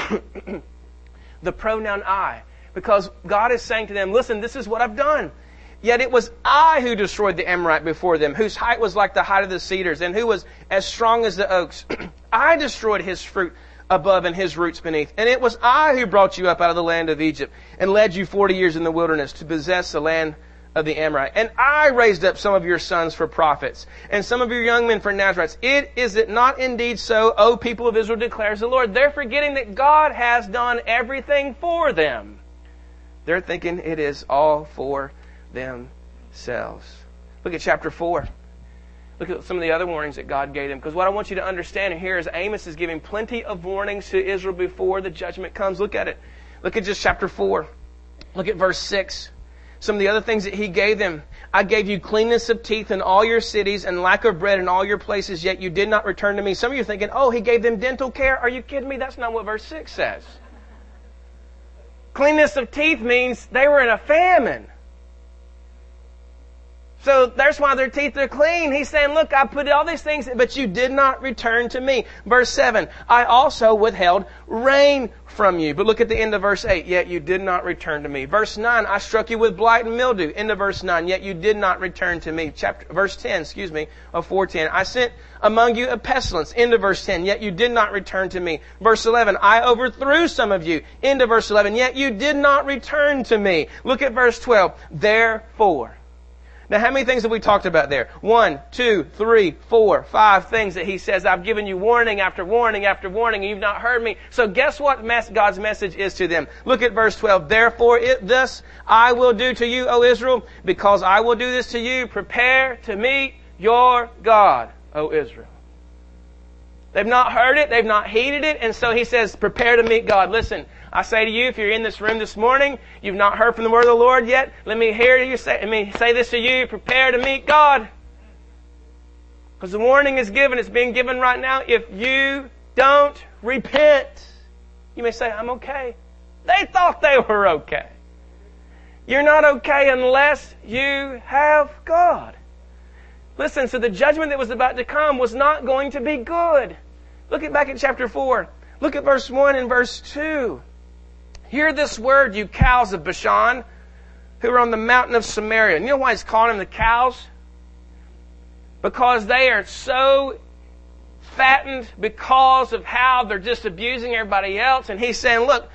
the pronoun I. Because God is saying to them, listen, this is what I've done. Yet it was I who destroyed the Amorite before them, whose height was like the height of the cedars, and who was as strong as the oaks. I destroyed his fruit above and his roots beneath. And it was I who brought you up out of the land of Egypt, and led you forty years in the wilderness to possess the land of the Amorite. And I raised up some of your sons for prophets, and some of your young men for Nazarites. It is it not indeed so, O people of Israel, declares the Lord. They're forgetting that God has done everything for them. They're thinking it is all for themselves. Look at chapter four. Look at some of the other warnings that God gave them. Because what I want you to understand here is Amos is giving plenty of warnings to Israel before the judgment comes. Look at it. Look at just chapter four. Look at verse six. Some of the other things that he gave them. I gave you cleanness of teeth in all your cities and lack of bread in all your places, yet you did not return to me. Some of you are thinking, oh, he gave them dental care. Are you kidding me? That's not what verse six says. Cleanness of teeth means they were in a famine. So that's why their teeth are clean. He's saying, look, I put all these things, but you did not return to me. Verse seven, I also withheld rain from you. But look at the end of verse eight, yet you did not return to me. Verse nine, I struck you with blight and mildew. End of verse nine, yet you did not return to me. Chapter, verse ten, excuse me, of four ten, I sent among you a pestilence. End of verse ten, yet you did not return to me. Verse eleven, I overthrew some of you. End of verse eleven, yet you did not return to me. Look at verse twelve, therefore. Now, how many things have we talked about there? One, two, three, four, five things that he says, I've given you warning after warning after warning, and you've not heard me. So guess what God's message is to them? Look at verse twelve. Therefore, it, thus I will do to you, O Israel, because I will do this to you. Prepare to meet your God, O Israel. They've not heard it. They've not heeded it. And so he says, prepare to meet God. Listen, I say to you, if you're in this room this morning, you've not heard from the word of the Lord yet, let me hear you say, let me say this to you, prepare to meet God. Because the warning is given, it's being given right now. If you don't repent, you may say, I'm okay. They thought they were okay. You're not okay unless you have God. Listen, so the judgment that was about to come was not going to be good. Look at back at chapter four. Look at verse one and verse two. Hear this word, you cows of Bashan, who are on the mountain of Samaria. You know why he's calling them the cows? Because they are so fattened because of how they're just abusing everybody else. And he's saying, look,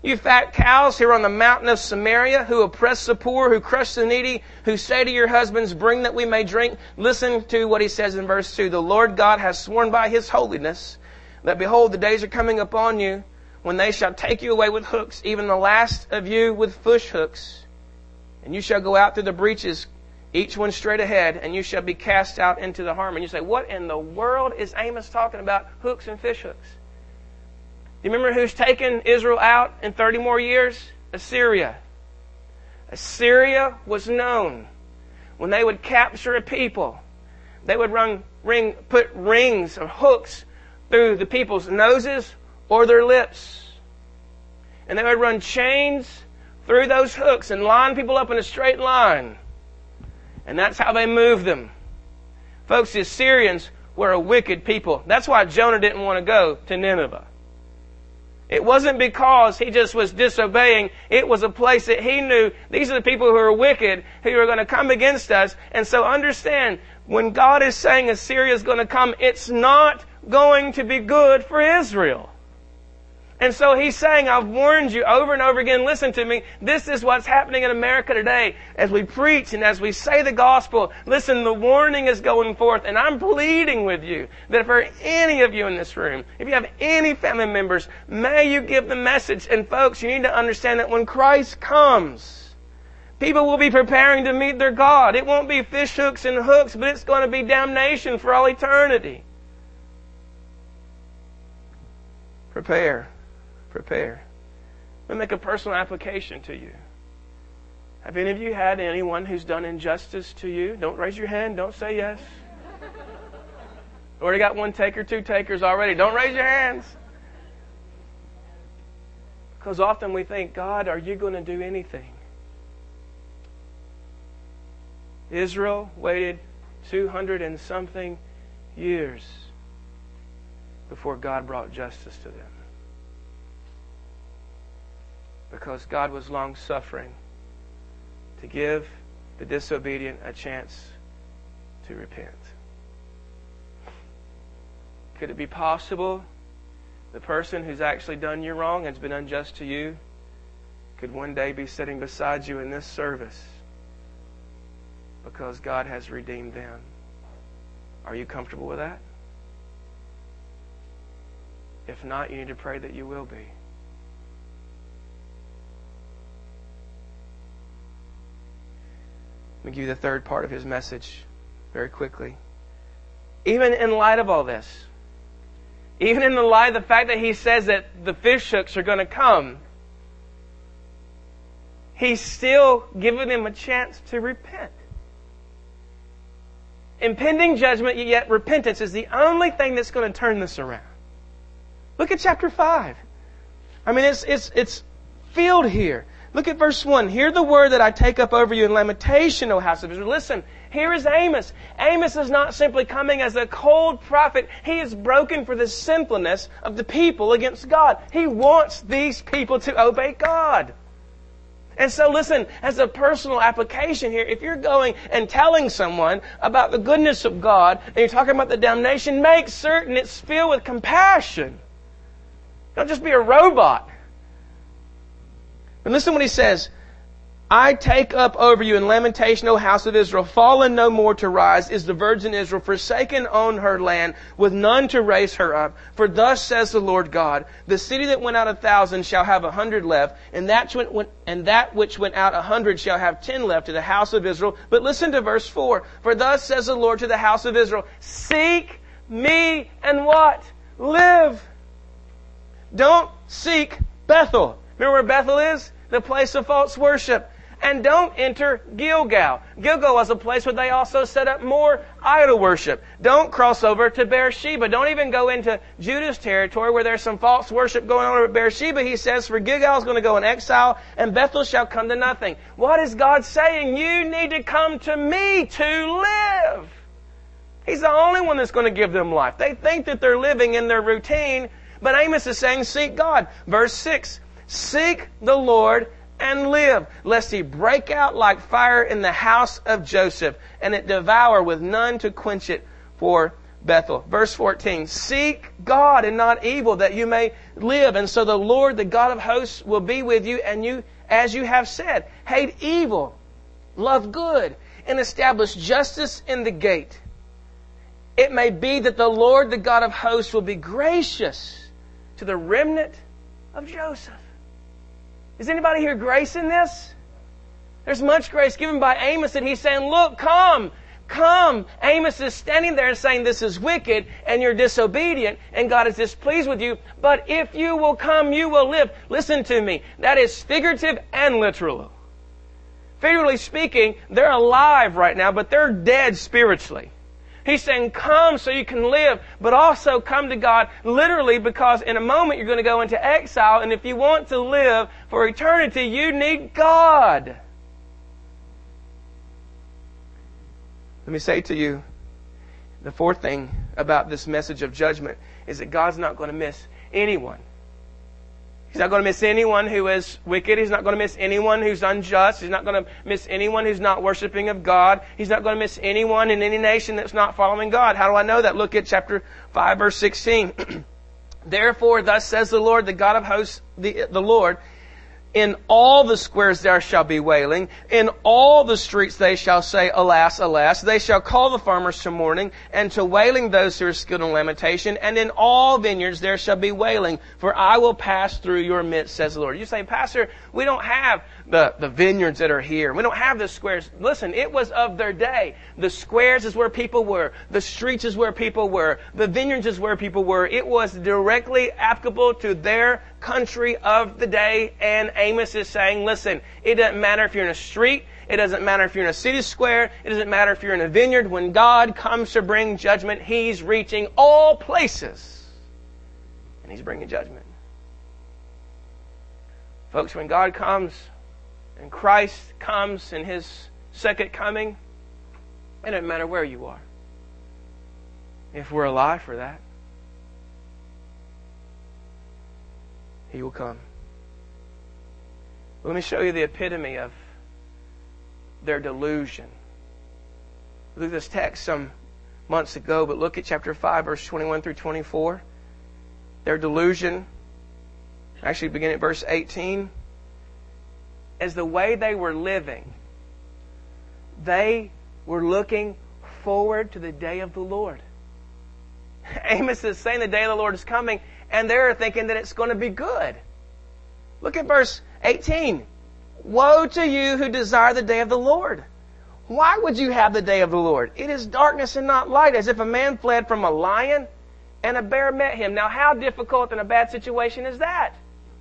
You fat cows who are on the mountain of Samaria, who oppress the poor, who crush the needy, who say to your husbands, bring that we may drink. Listen to what he says in verse two. The Lord God has sworn by his holiness that behold, the days are coming upon you when they shall take you away with hooks, even the last of you with fish hooks. And you shall go out through the breaches, each one straight ahead, and you shall be cast out into the harm. And you say, what in the world is Amos talking about? Hooks and fish hooks. Do you remember who's taken Israel out in thirty more years? Assyria. Assyria was known. When they would capture a people, they would run, ring, put rings or hooks through the people's noses or their lips. And they would run chains through those hooks and line people up in a straight line. And that's how they moved them. Folks, the Assyrians were a wicked people. That's why Jonah didn't want to go to Nineveh. It wasn't because he just was disobeying. It was a place that he knew these are the people who are wicked, who are going to come against us. And so understand, when God is saying Assyria is going to come, it's not going to be good for Israel. And so he's saying, I've warned you over and over again, listen to me. This is what's happening in America today. As we preach and as we say the gospel, listen, the warning is going forth. And I'm pleading with you that for any of you in this room, if you have any family members, may you give the message. And folks, you need to understand that when Christ comes, people will be preparing to meet their God. It won't be fish hooks and hooks, but it's going to be damnation for all eternity. Prepare. Prepare. Let me make a personal application to you. Have any of you had anyone who's done injustice to you? Don't raise your hand. Don't say yes. Already got one taker, two takers already. Don't raise your hands. Because often we think, God, are you going to do anything? Israel waited two hundred and something years before God brought justice to them. Because God was long-suffering to give the disobedient a chance to repent. Could it be possible the person who's actually done you wrong and has been unjust to you could one day be sitting beside you in this service because God has redeemed them? Are you comfortable with that? If not, you need to pray that you will be. Let me give you the third part of his message very quickly. Even in light of all this, even in the light of the fact that he says that the fish hooks are going to come, he's still giving them a chance to repent. Impending judgment, yet repentance is the only thing that's going to turn this around. Look at chapter five. I mean, it's it's it's filled here. Look at verse one. Hear the word that I take up over you in lamentation, O house of Israel. Listen, here is Amos. Amos is not simply coming as a cold prophet. He is broken for the sinfulness of the people against God. He wants these people to obey God. And so listen, as a personal application here, if you're going and telling someone about the goodness of God, and you're talking about the damnation, make certain it's filled with compassion. Don't just be a robot. And listen what he says. I take up over you in lamentation, O house of Israel, fallen no more to rise, is the virgin Israel, forsaken on her land, with none to raise her up. For thus says the Lord God, the city that went out a thousand shall have a hundred left, and that, went, and that which went out a hundred shall have ten left to the house of Israel. But listen to verse four. For thus says the Lord to the house of Israel, seek me and what? Live. Don't seek Bethel. Remember where Bethel is? The place of false worship. And don't enter Gilgal. Gilgal was a place where they also set up more idol worship. Don't cross over to Beersheba. Don't even go into Judah's territory where there's some false worship going on at Beersheba. He says, for Gilgal is going to go in exile and Bethel shall come to nothing. What is God saying? You need to come to me to live. He's the only one that's going to give them life. They think that they're living in their routine, but Amos is saying, seek God. Verse six. Seek the Lord and live, lest he break out like fire in the house of Joseph, and it devour with none to quench it. For Bethel. Verse fourteen, seek God and not evil, that you may live. And so the Lord, the God of hosts, will be with you, and you, as you have said, hate evil, love good, and establish justice in the gate. It may be that the Lord, the God of hosts, will be gracious to the remnant of Joseph. Is anybody here grace in this? There's much grace given by Amos, and he's saying, look, come, come. Amos is standing there and saying, this is wicked, and you're disobedient, and God is displeased with you. But if you will come, you will live. Listen to me. That is figurative and literal. Figuratively speaking, they're alive right now, but they're dead spiritually. He's saying, come so you can live, but also come to God literally, because in a moment you're going to go into exile, and if you want to live for eternity, you need God. Let me say to you, the fourth thing about this message of judgment is that God's not going to miss anyone. He's not going to miss anyone who is wicked. He's not going to miss anyone who's unjust. He's not going to miss anyone who's not worshiping of God. He's not going to miss anyone in any nation that's not following God. How do I know that? Look at chapter five, verse sixteen. Therefore, thus says the Lord, the God of hosts, the, the Lord, in all the squares there shall be wailing. In all the streets they shall say, alas, alas. They shall call the farmers to mourning, and to wailing those who are skilled in lamentation. And in all vineyards there shall be wailing, for I will pass through your midst, says the Lord. You say, Pastor, we don't have the, the vineyards that are here. We don't have the squares. Listen, it was of their day. The squares is where people were. The streets is where people were. The vineyards is where people were. It was directly applicable to their country of the day. And Amos is saying, listen, it doesn't matter if you're in a street. It doesn't matter if you're in a city square. It doesn't matter if you're in a vineyard. When God comes to bring judgment, He's reaching all places. And He's bringing judgment. Folks, when God comes and Christ comes in His second coming, it doesn't matter where you are. If we're alive for that, He will come. Let me show you the epitome of their delusion. Look at this text some months ago, but look at chapter five, verse twenty-one through twenty-four. Their delusion, actually beginning at verse eighteen, as the way they were living, they were looking forward to the day of the Lord. Amos is saying the day of the Lord is coming, and they're thinking that it's going to be good. Look at verse eighteen. Woe to you who desire the day of the Lord. Why would you have the day of the Lord? It is darkness and not light, as if a man fled from a lion and a bear met him. Now, how difficult in a bad situation is that?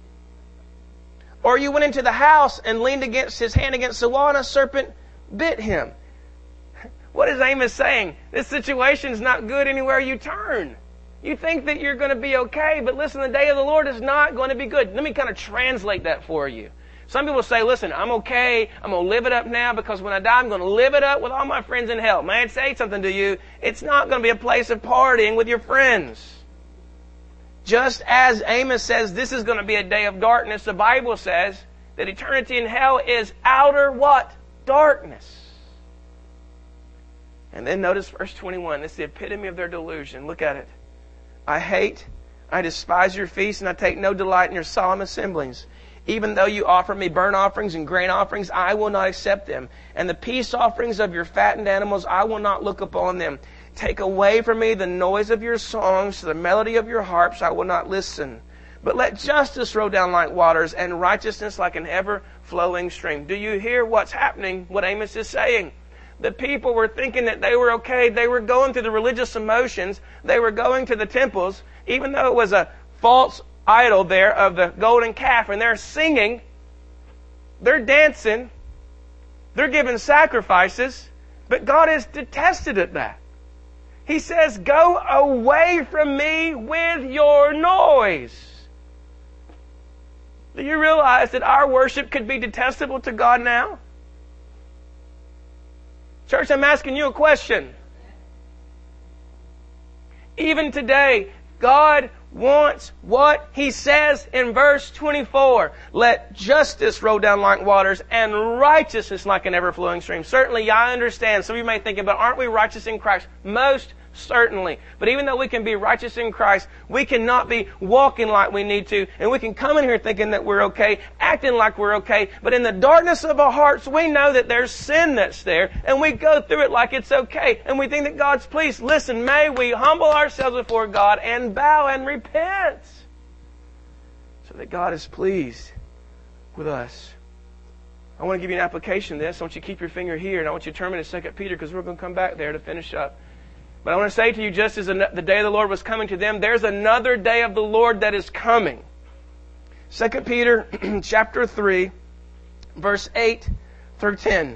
Or you went into the house and leaned against his hand against the wall, and a serpent bit him. What is Amos saying? This situation is not good anywhere you turn. You think that you're going to be okay, but listen, the day of the Lord is not going to be good. Let me kind of translate that for you. Some people say, listen, I'm okay. I'm going to live it up now because when I die, I'm going to live it up with all my friends in hell. May I say something to you? It's not going to be a place of partying with your friends. Just as Amos says this is going to be a day of darkness, the Bible says that eternity in hell is outer what? Darkness. And then notice verse twenty-one. This is the epitome of their delusion. Look at it. I hate, I despise your feasts, and I take no delight in your solemn assemblies. Even though you offer me burnt offerings and grain offerings, I will not accept them. And the peace offerings of your fattened animals, I will not look upon them. Take away from me the noise of your songs, to the melody of your harps I will not listen. But let justice roll down like waters, and righteousness like an ever-flowing stream. Do you hear what's happening, what Amos is saying? The people were thinking that they were okay. They were going through the religious emotions. They were going to the temples, even though it was a false idol there of the golden calf, and they're singing, they're dancing, they're giving sacrifices, but God is detested at that. He says, go away from me with your noise. Do you realize that our worship could be detestable to God now? Church, I'm asking you a question. Even today, God wants what He says in verse twenty-four. Let justice roll down like waters and righteousness like an ever-flowing stream. Certainly, I understand. Some of you may think, but aren't we righteous in Christ? Most Certainly. But even though we can be righteous in Christ, we cannot be walking like we need to. And we can come in here thinking that we're okay, acting like we're okay. But in the darkness of our hearts, we know that there's sin that's there. And we go through it like it's okay. And we think that God's pleased. Listen, may we humble ourselves before God and bow and repent, so that God is pleased with us. I want to give you an application of this. I want you to keep your finger here, and I want you to turn me to Second Peter, because we're going to come back there to finish up. But I want to say to you, just as the day of the Lord was coming to them, there's another day of the Lord that is coming. Second Peter chapter three, verse eight through ten.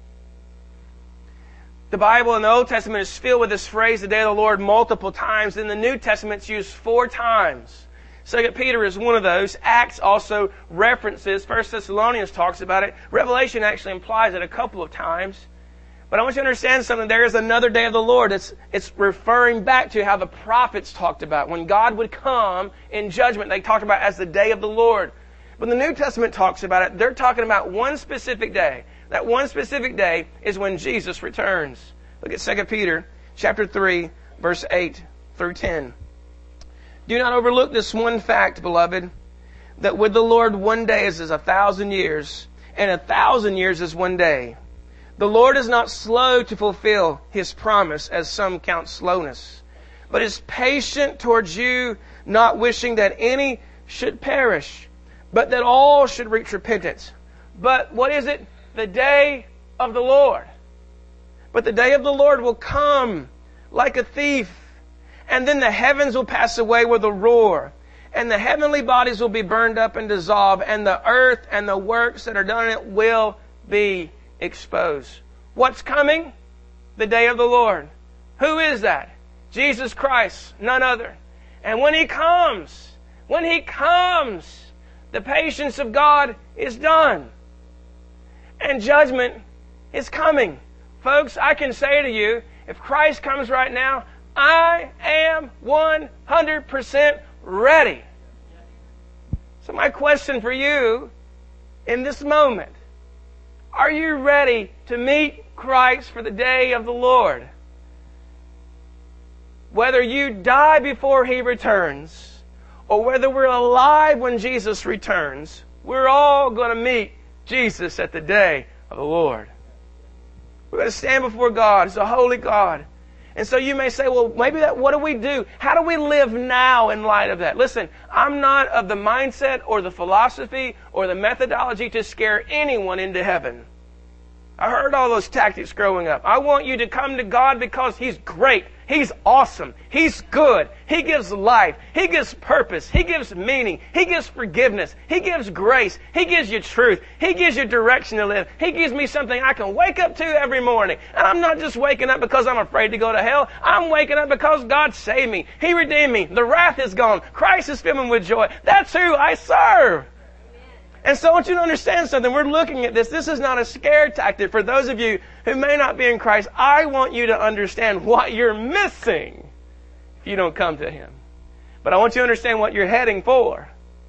The Bible in the Old Testament is filled with this phrase, the day of the Lord, multiple times. In the New Testament, it's used four times. Second Peter is one of those. Acts also references. First Thessalonians talks about it. Revelation actually implies it a couple of times. But I want you to understand something. There is another day of the Lord. It's, it's referring back to how the prophets talked about. When God would come in judgment, they talked about it as the day of the Lord. When the New Testament talks about it, they're talking about one specific day. That one specific day is when Jesus returns. Look at Second Peter chapter three, verse eight through ten. Do not overlook this one fact, beloved, that with the Lord one day is as a thousand years, and a thousand years is one day. The Lord is not slow to fulfill His promise, as some count slowness, but is patient towards you, not wishing that any should perish, but that all should reach repentance. But what is it? The day of the Lord. But the day of the Lord will come like a thief. And then the heavens will pass away with a roar. And the heavenly bodies will be burned up and dissolved. And the earth and the works that are done in it will be exposed. What's coming? The day of the Lord. Who is that? Jesus Christ, none other. And when He comes, when He comes, the patience of God is done. And judgment is coming. Folks, I can say to you, if Christ comes right now, I am one hundred percent ready. So my question for you in this moment, are you ready to meet Christ for the day of the Lord? Whether you die before He returns, or whether we're alive when Jesus returns, we're all going to meet Jesus at the day of the Lord. We're going to stand before God. He's a holy God. And so you may say, well, maybe that, what do we do? How do we live now in light of that? Listen, I'm not of the mindset or the philosophy or the methodology to scare anyone into heaven. I heard all those tactics growing up. I want you to come to God because He's great. He's awesome. He's good. He gives life. He gives purpose. He gives meaning. He gives forgiveness. He gives grace. He gives you truth. He gives you direction to live. He gives me something I can wake up to every morning. And I'm not just waking up because I'm afraid to go to hell. I'm waking up because God saved me. He redeemed me. The wrath is gone. Christ is filling me with joy. That's who I serve. And so I want you to understand something. We're looking at this. This is not a scare tactic. For those of you who may not be in Christ, I want you to understand what you're missing if you don't come to Him. But I want you to understand what you're heading for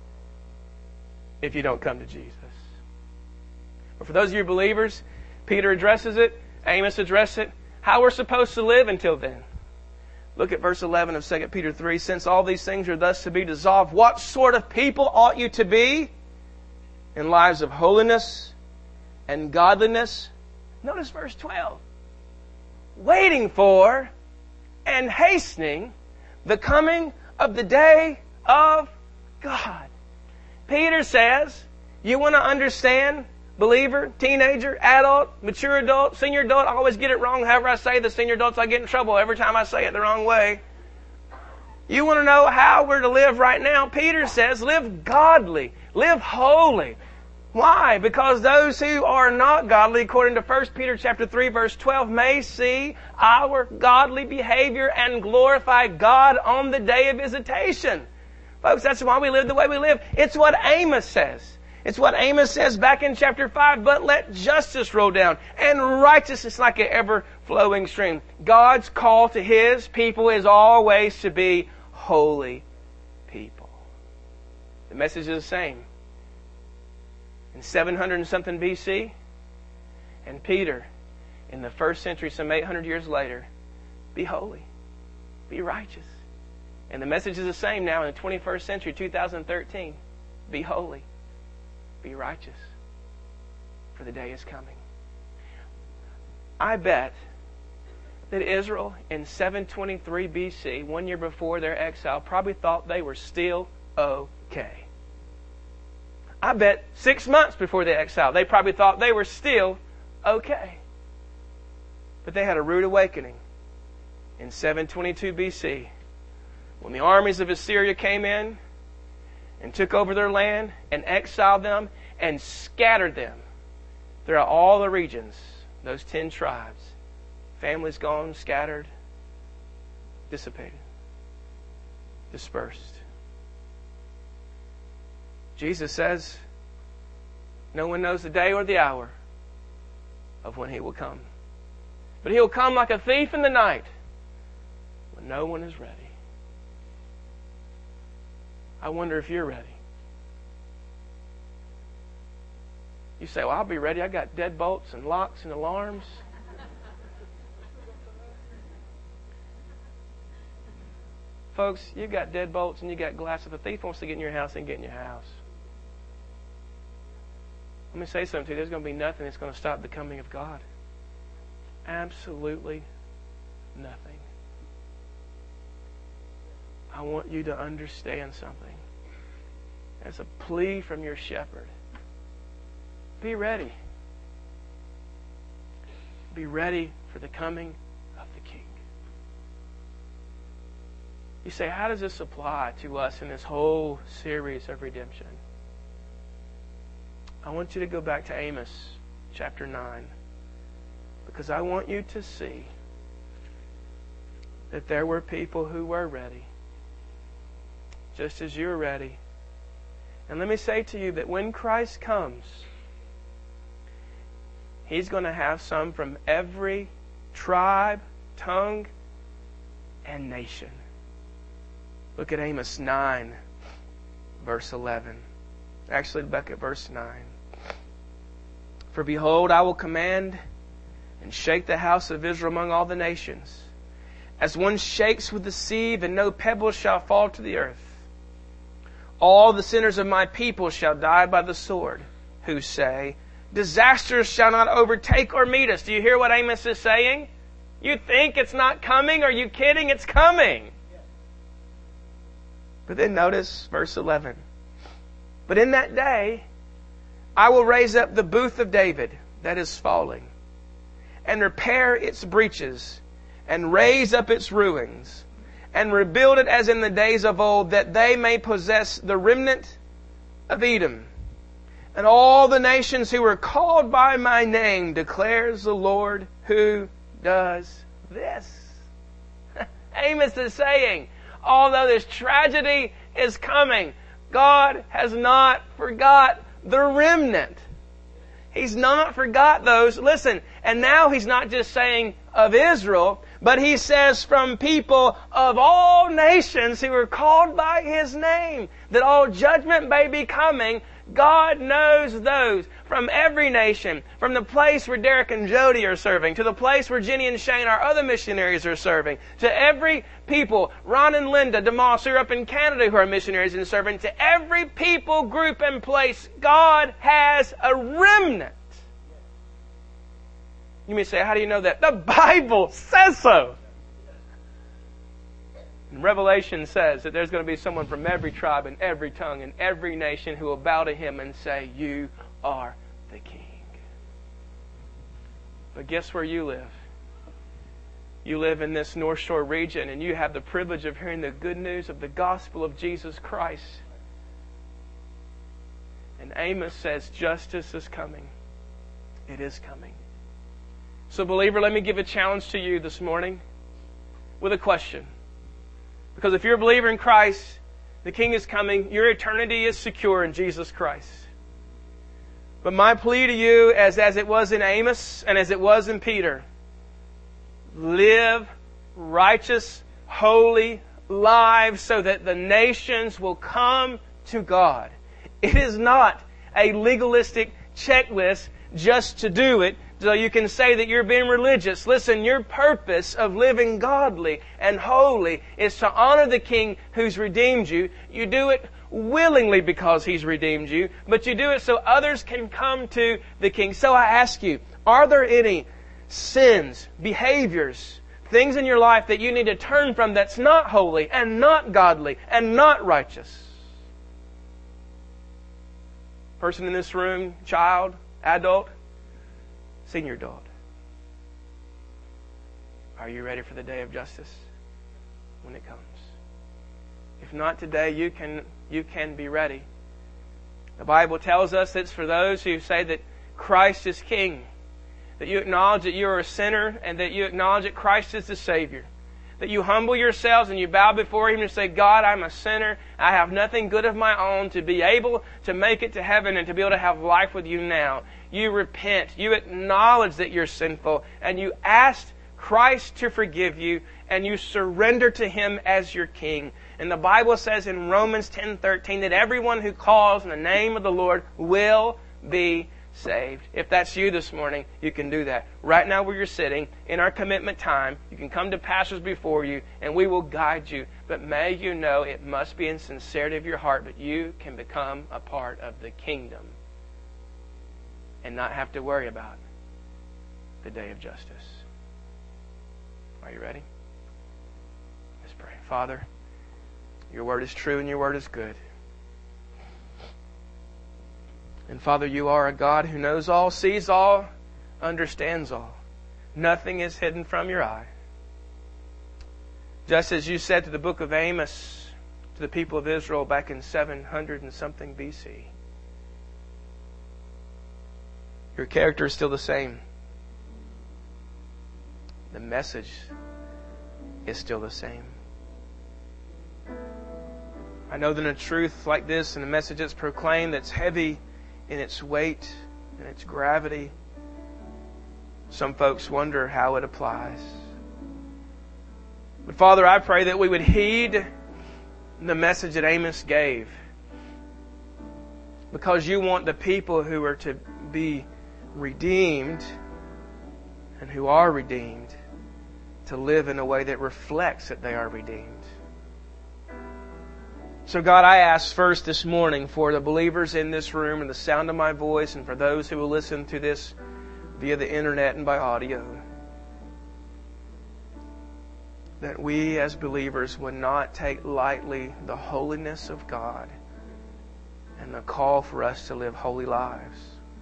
if you don't come to Jesus. But for those of you believers, Peter addresses it. Amos addresses it. How we're supposed to live until then. Look at verse eleven of Second Peter three. Since all these things are thus to be dissolved, what sort of people ought you to be? In lives of holiness and godliness. Notice verse twelve. Waiting for and hastening the coming of the day of God. Peter says, you want to understand, believer, teenager, adult, mature adult, senior adult, I always get it wrong. However I say the senior adults, I get in trouble every time I say it the wrong way. You want to know how we're to live right now? Peter says, live godly. Live holy. Why? Because those who are not godly, according to First Peter chapter three, verse twelve, may see our godly behavior and glorify God on the day of visitation. Folks, that's why we live the way we live. It's what Amos says. It's what Amos says back in chapter five. But let justice roll down and righteousness like an ever-flowing stream. God's call to His people is always to be holy people. The message is the same. In seven hundred and something B C, and Peter in the first century, some eight hundred years later, be holy. Be righteous. And the message is the same now in the twenty-first century, two thousand thirteen. Be holy. Be righteous. For the day is coming. I bet that Israel in seven twenty-three B C, one year before their exile, probably thought they were still okay. I bet six months before the exile, they probably thought they were still okay. But they had a rude awakening in seven twenty-two B C when the armies of Assyria came in and took over their land and exiled them and scattered them throughout all the regions, those ten tribes. Families gone, scattered, dissipated, dispersed. Jesus says, no one knows the day or the hour of when He will come. But He'll come like a thief in the night when no one is ready. I wonder if you're ready. You say, well, I'll be ready. I got deadbolts and locks and alarms. Folks, you've got deadbolts and you got glass. If a thief wants to get in your house, then get in your house. Let me say something to you. There's going to be nothing that's going to stop the coming of God. Absolutely nothing. I want you to understand something. As a plea from your shepherd. Be ready. Be ready for the coming of the King. You say, how does this apply to us in this whole series of redemption? I want you to go back to Amos chapter nine, because I want you to see that there were people who were ready, just as you're ready. And let me say to you that when Christ comes, He's going to have some from every tribe, tongue, and nation. Look at Amos nine, verse eleven. Actually, back at verse nine. For behold, I will command and shake the house of Israel among all the nations, as one shakes with the sieve, and no pebble shall fall to the earth. All the sinners of my people shall die by the sword, who say, disasters shall not overtake or meet us. Do you hear what Amos is saying? You think it's not coming? Are you kidding? It's coming. But then notice verse eleven. But in that day, I will raise up the booth of David that is falling, and repair its breaches, and raise up its ruins, and rebuild it as in the days of old, that they may possess the remnant of Edom. And all the nations who are called by my name, declares the Lord who does this. Amos is saying, although this tragedy is coming, God has not forgot the remnant. He's not forgot those. Listen, and now He's not just saying of Israel, but He says from people of all nations who are called by His name, that all judgment may be coming. God knows those from every nation, from the place where Derek and Jody are serving, to the place where Jenny and Shane, our other missionaries, are serving, to every people, Ron and Linda DeMoss, who are up in Canada, who are missionaries and serving, to every people, group, and place, God has a remnant. You may say, how do you know that? The Bible says so. And Revelation says that there's going to be someone from every tribe and every tongue and every nation who will bow to Him and say, you are the King. But guess where you live? You live in this North Shore region, and you have the privilege of hearing the good news of the gospel of Jesus Christ. And Amos says, justice is coming. It is coming. So, believer, let me give a challenge to you this morning with a question. Because if you're a believer in Christ, the King is coming. Your eternity is secure in Jesus Christ. But my plea to you, as, as it was in Amos and as it was in Peter, live righteous, holy lives so that the nations will come to God. It is not a legalistic checklist just to do it so you can say that you're being religious. Listen, your purpose of living godly and holy is to honor the King who's redeemed you. You do it willingly because He's redeemed you, but you do it so others can come to the King. So I ask you, are there any sins, behaviors, things in your life that you need to turn from that's not holy and not godly and not righteous? Person in this room, child, adult, senior adult. Are you ready for the day of justice when it comes? If not today, you can you can be ready. The Bible tells us it's for those who say that Christ is King, that you acknowledge that you are a sinner and that you acknowledge that Christ is the Savior. That you humble yourselves and you bow before Him and say, God, I'm a sinner. I have nothing good of my own to be able to make it to heaven and to be able to have life with you now. You repent. You acknowledge that you're sinful and you ask Christ to forgive you and you surrender to Him as your King. And the Bible says in Romans ten thirteen that everyone who calls in the name of the Lord will be saved. If that's you this morning, you can do that. Right now where you're sitting, in our commitment time, you can come to pastors before you and we will guide you. But may you know it must be in sincerity of your heart, but you can become a part of the kingdom and not have to worry about the day of justice. Are you ready? Let's pray. Father, your word is true and your word is good. And Father, you are a God who knows all, sees all, understands all. Nothing is hidden from your eye. Just as you said to the book of Amos, to the people of Israel back in seven hundred and something B C. Your character is still the same. The message is still the same. I know that a truth like this and a message that's proclaimed that's heavy in its weight and its gravity, some folks wonder how it applies. But Father, I pray that we would heed the message that Amos gave, because you want the people who are to be redeemed and who are redeemed to live in a way that reflects that they are redeemed. So God, I ask first this morning for the believers in this room and the sound of my voice, and for those who will listen to this via the internet and by audio, that we as believers would not take lightly the holiness of God and the call for us to live holy lives.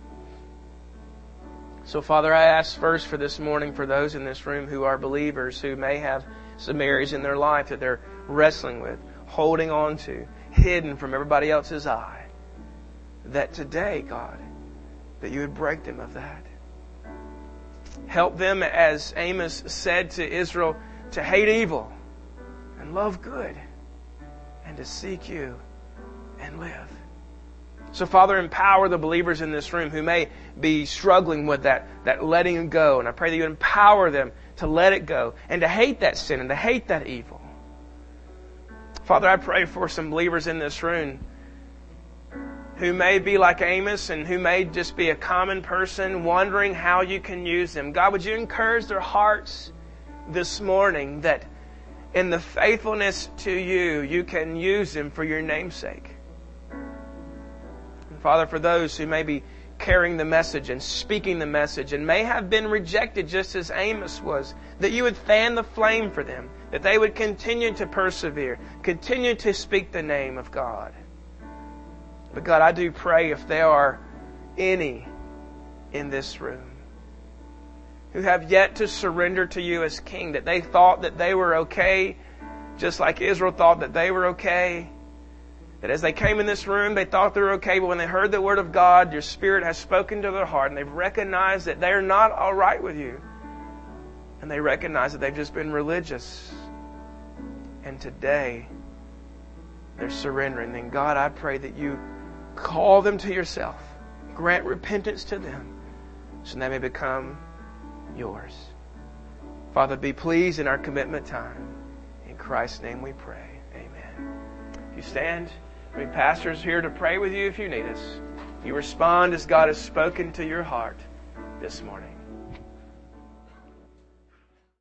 So Father, I ask first for this morning for those in this room who are believers, who may have some areas in their life that they're wrestling with, holding on to, hidden from everybody else's eye, that today, God, that you would break them of that. Help them, as Amos said to Israel, to hate evil and love good and to seek you and live. So Father, empower the believers in this room who may be struggling with that, that letting go. And I pray that you empower them to let it go and to hate that sin and to hate that evil. Father, I pray for some believers in this room who may be like Amos and who may just be a common person wondering how you can use them. God, would you encourage their hearts this morning that in the faithfulness to you, you can use them for your name's sake. And Father, for those who may be carrying the message and speaking the message and may have been rejected just as Amos was, that you would fan the flame for them, that they would continue to persevere, continue to speak the name of God. But God, I do pray if there are any in this room who have yet to surrender to you as King, that they thought that they were okay, just like Israel thought that they were okay, that as they came in this room, they thought they were okay, but when they heard the Word of God, your Spirit has spoken to their heart, and they've recognized that they're not all right with you. And they recognize that they've just been religious. And today, they're surrendering. Then God, I pray that you call them to yourself. Grant repentance to them so they may become yours. Father, be pleased in our commitment time. In Christ's name we pray. Amen. If you stand, I mean, pastors here to pray with you if you need us. You respond as God has spoken to your heart this morning.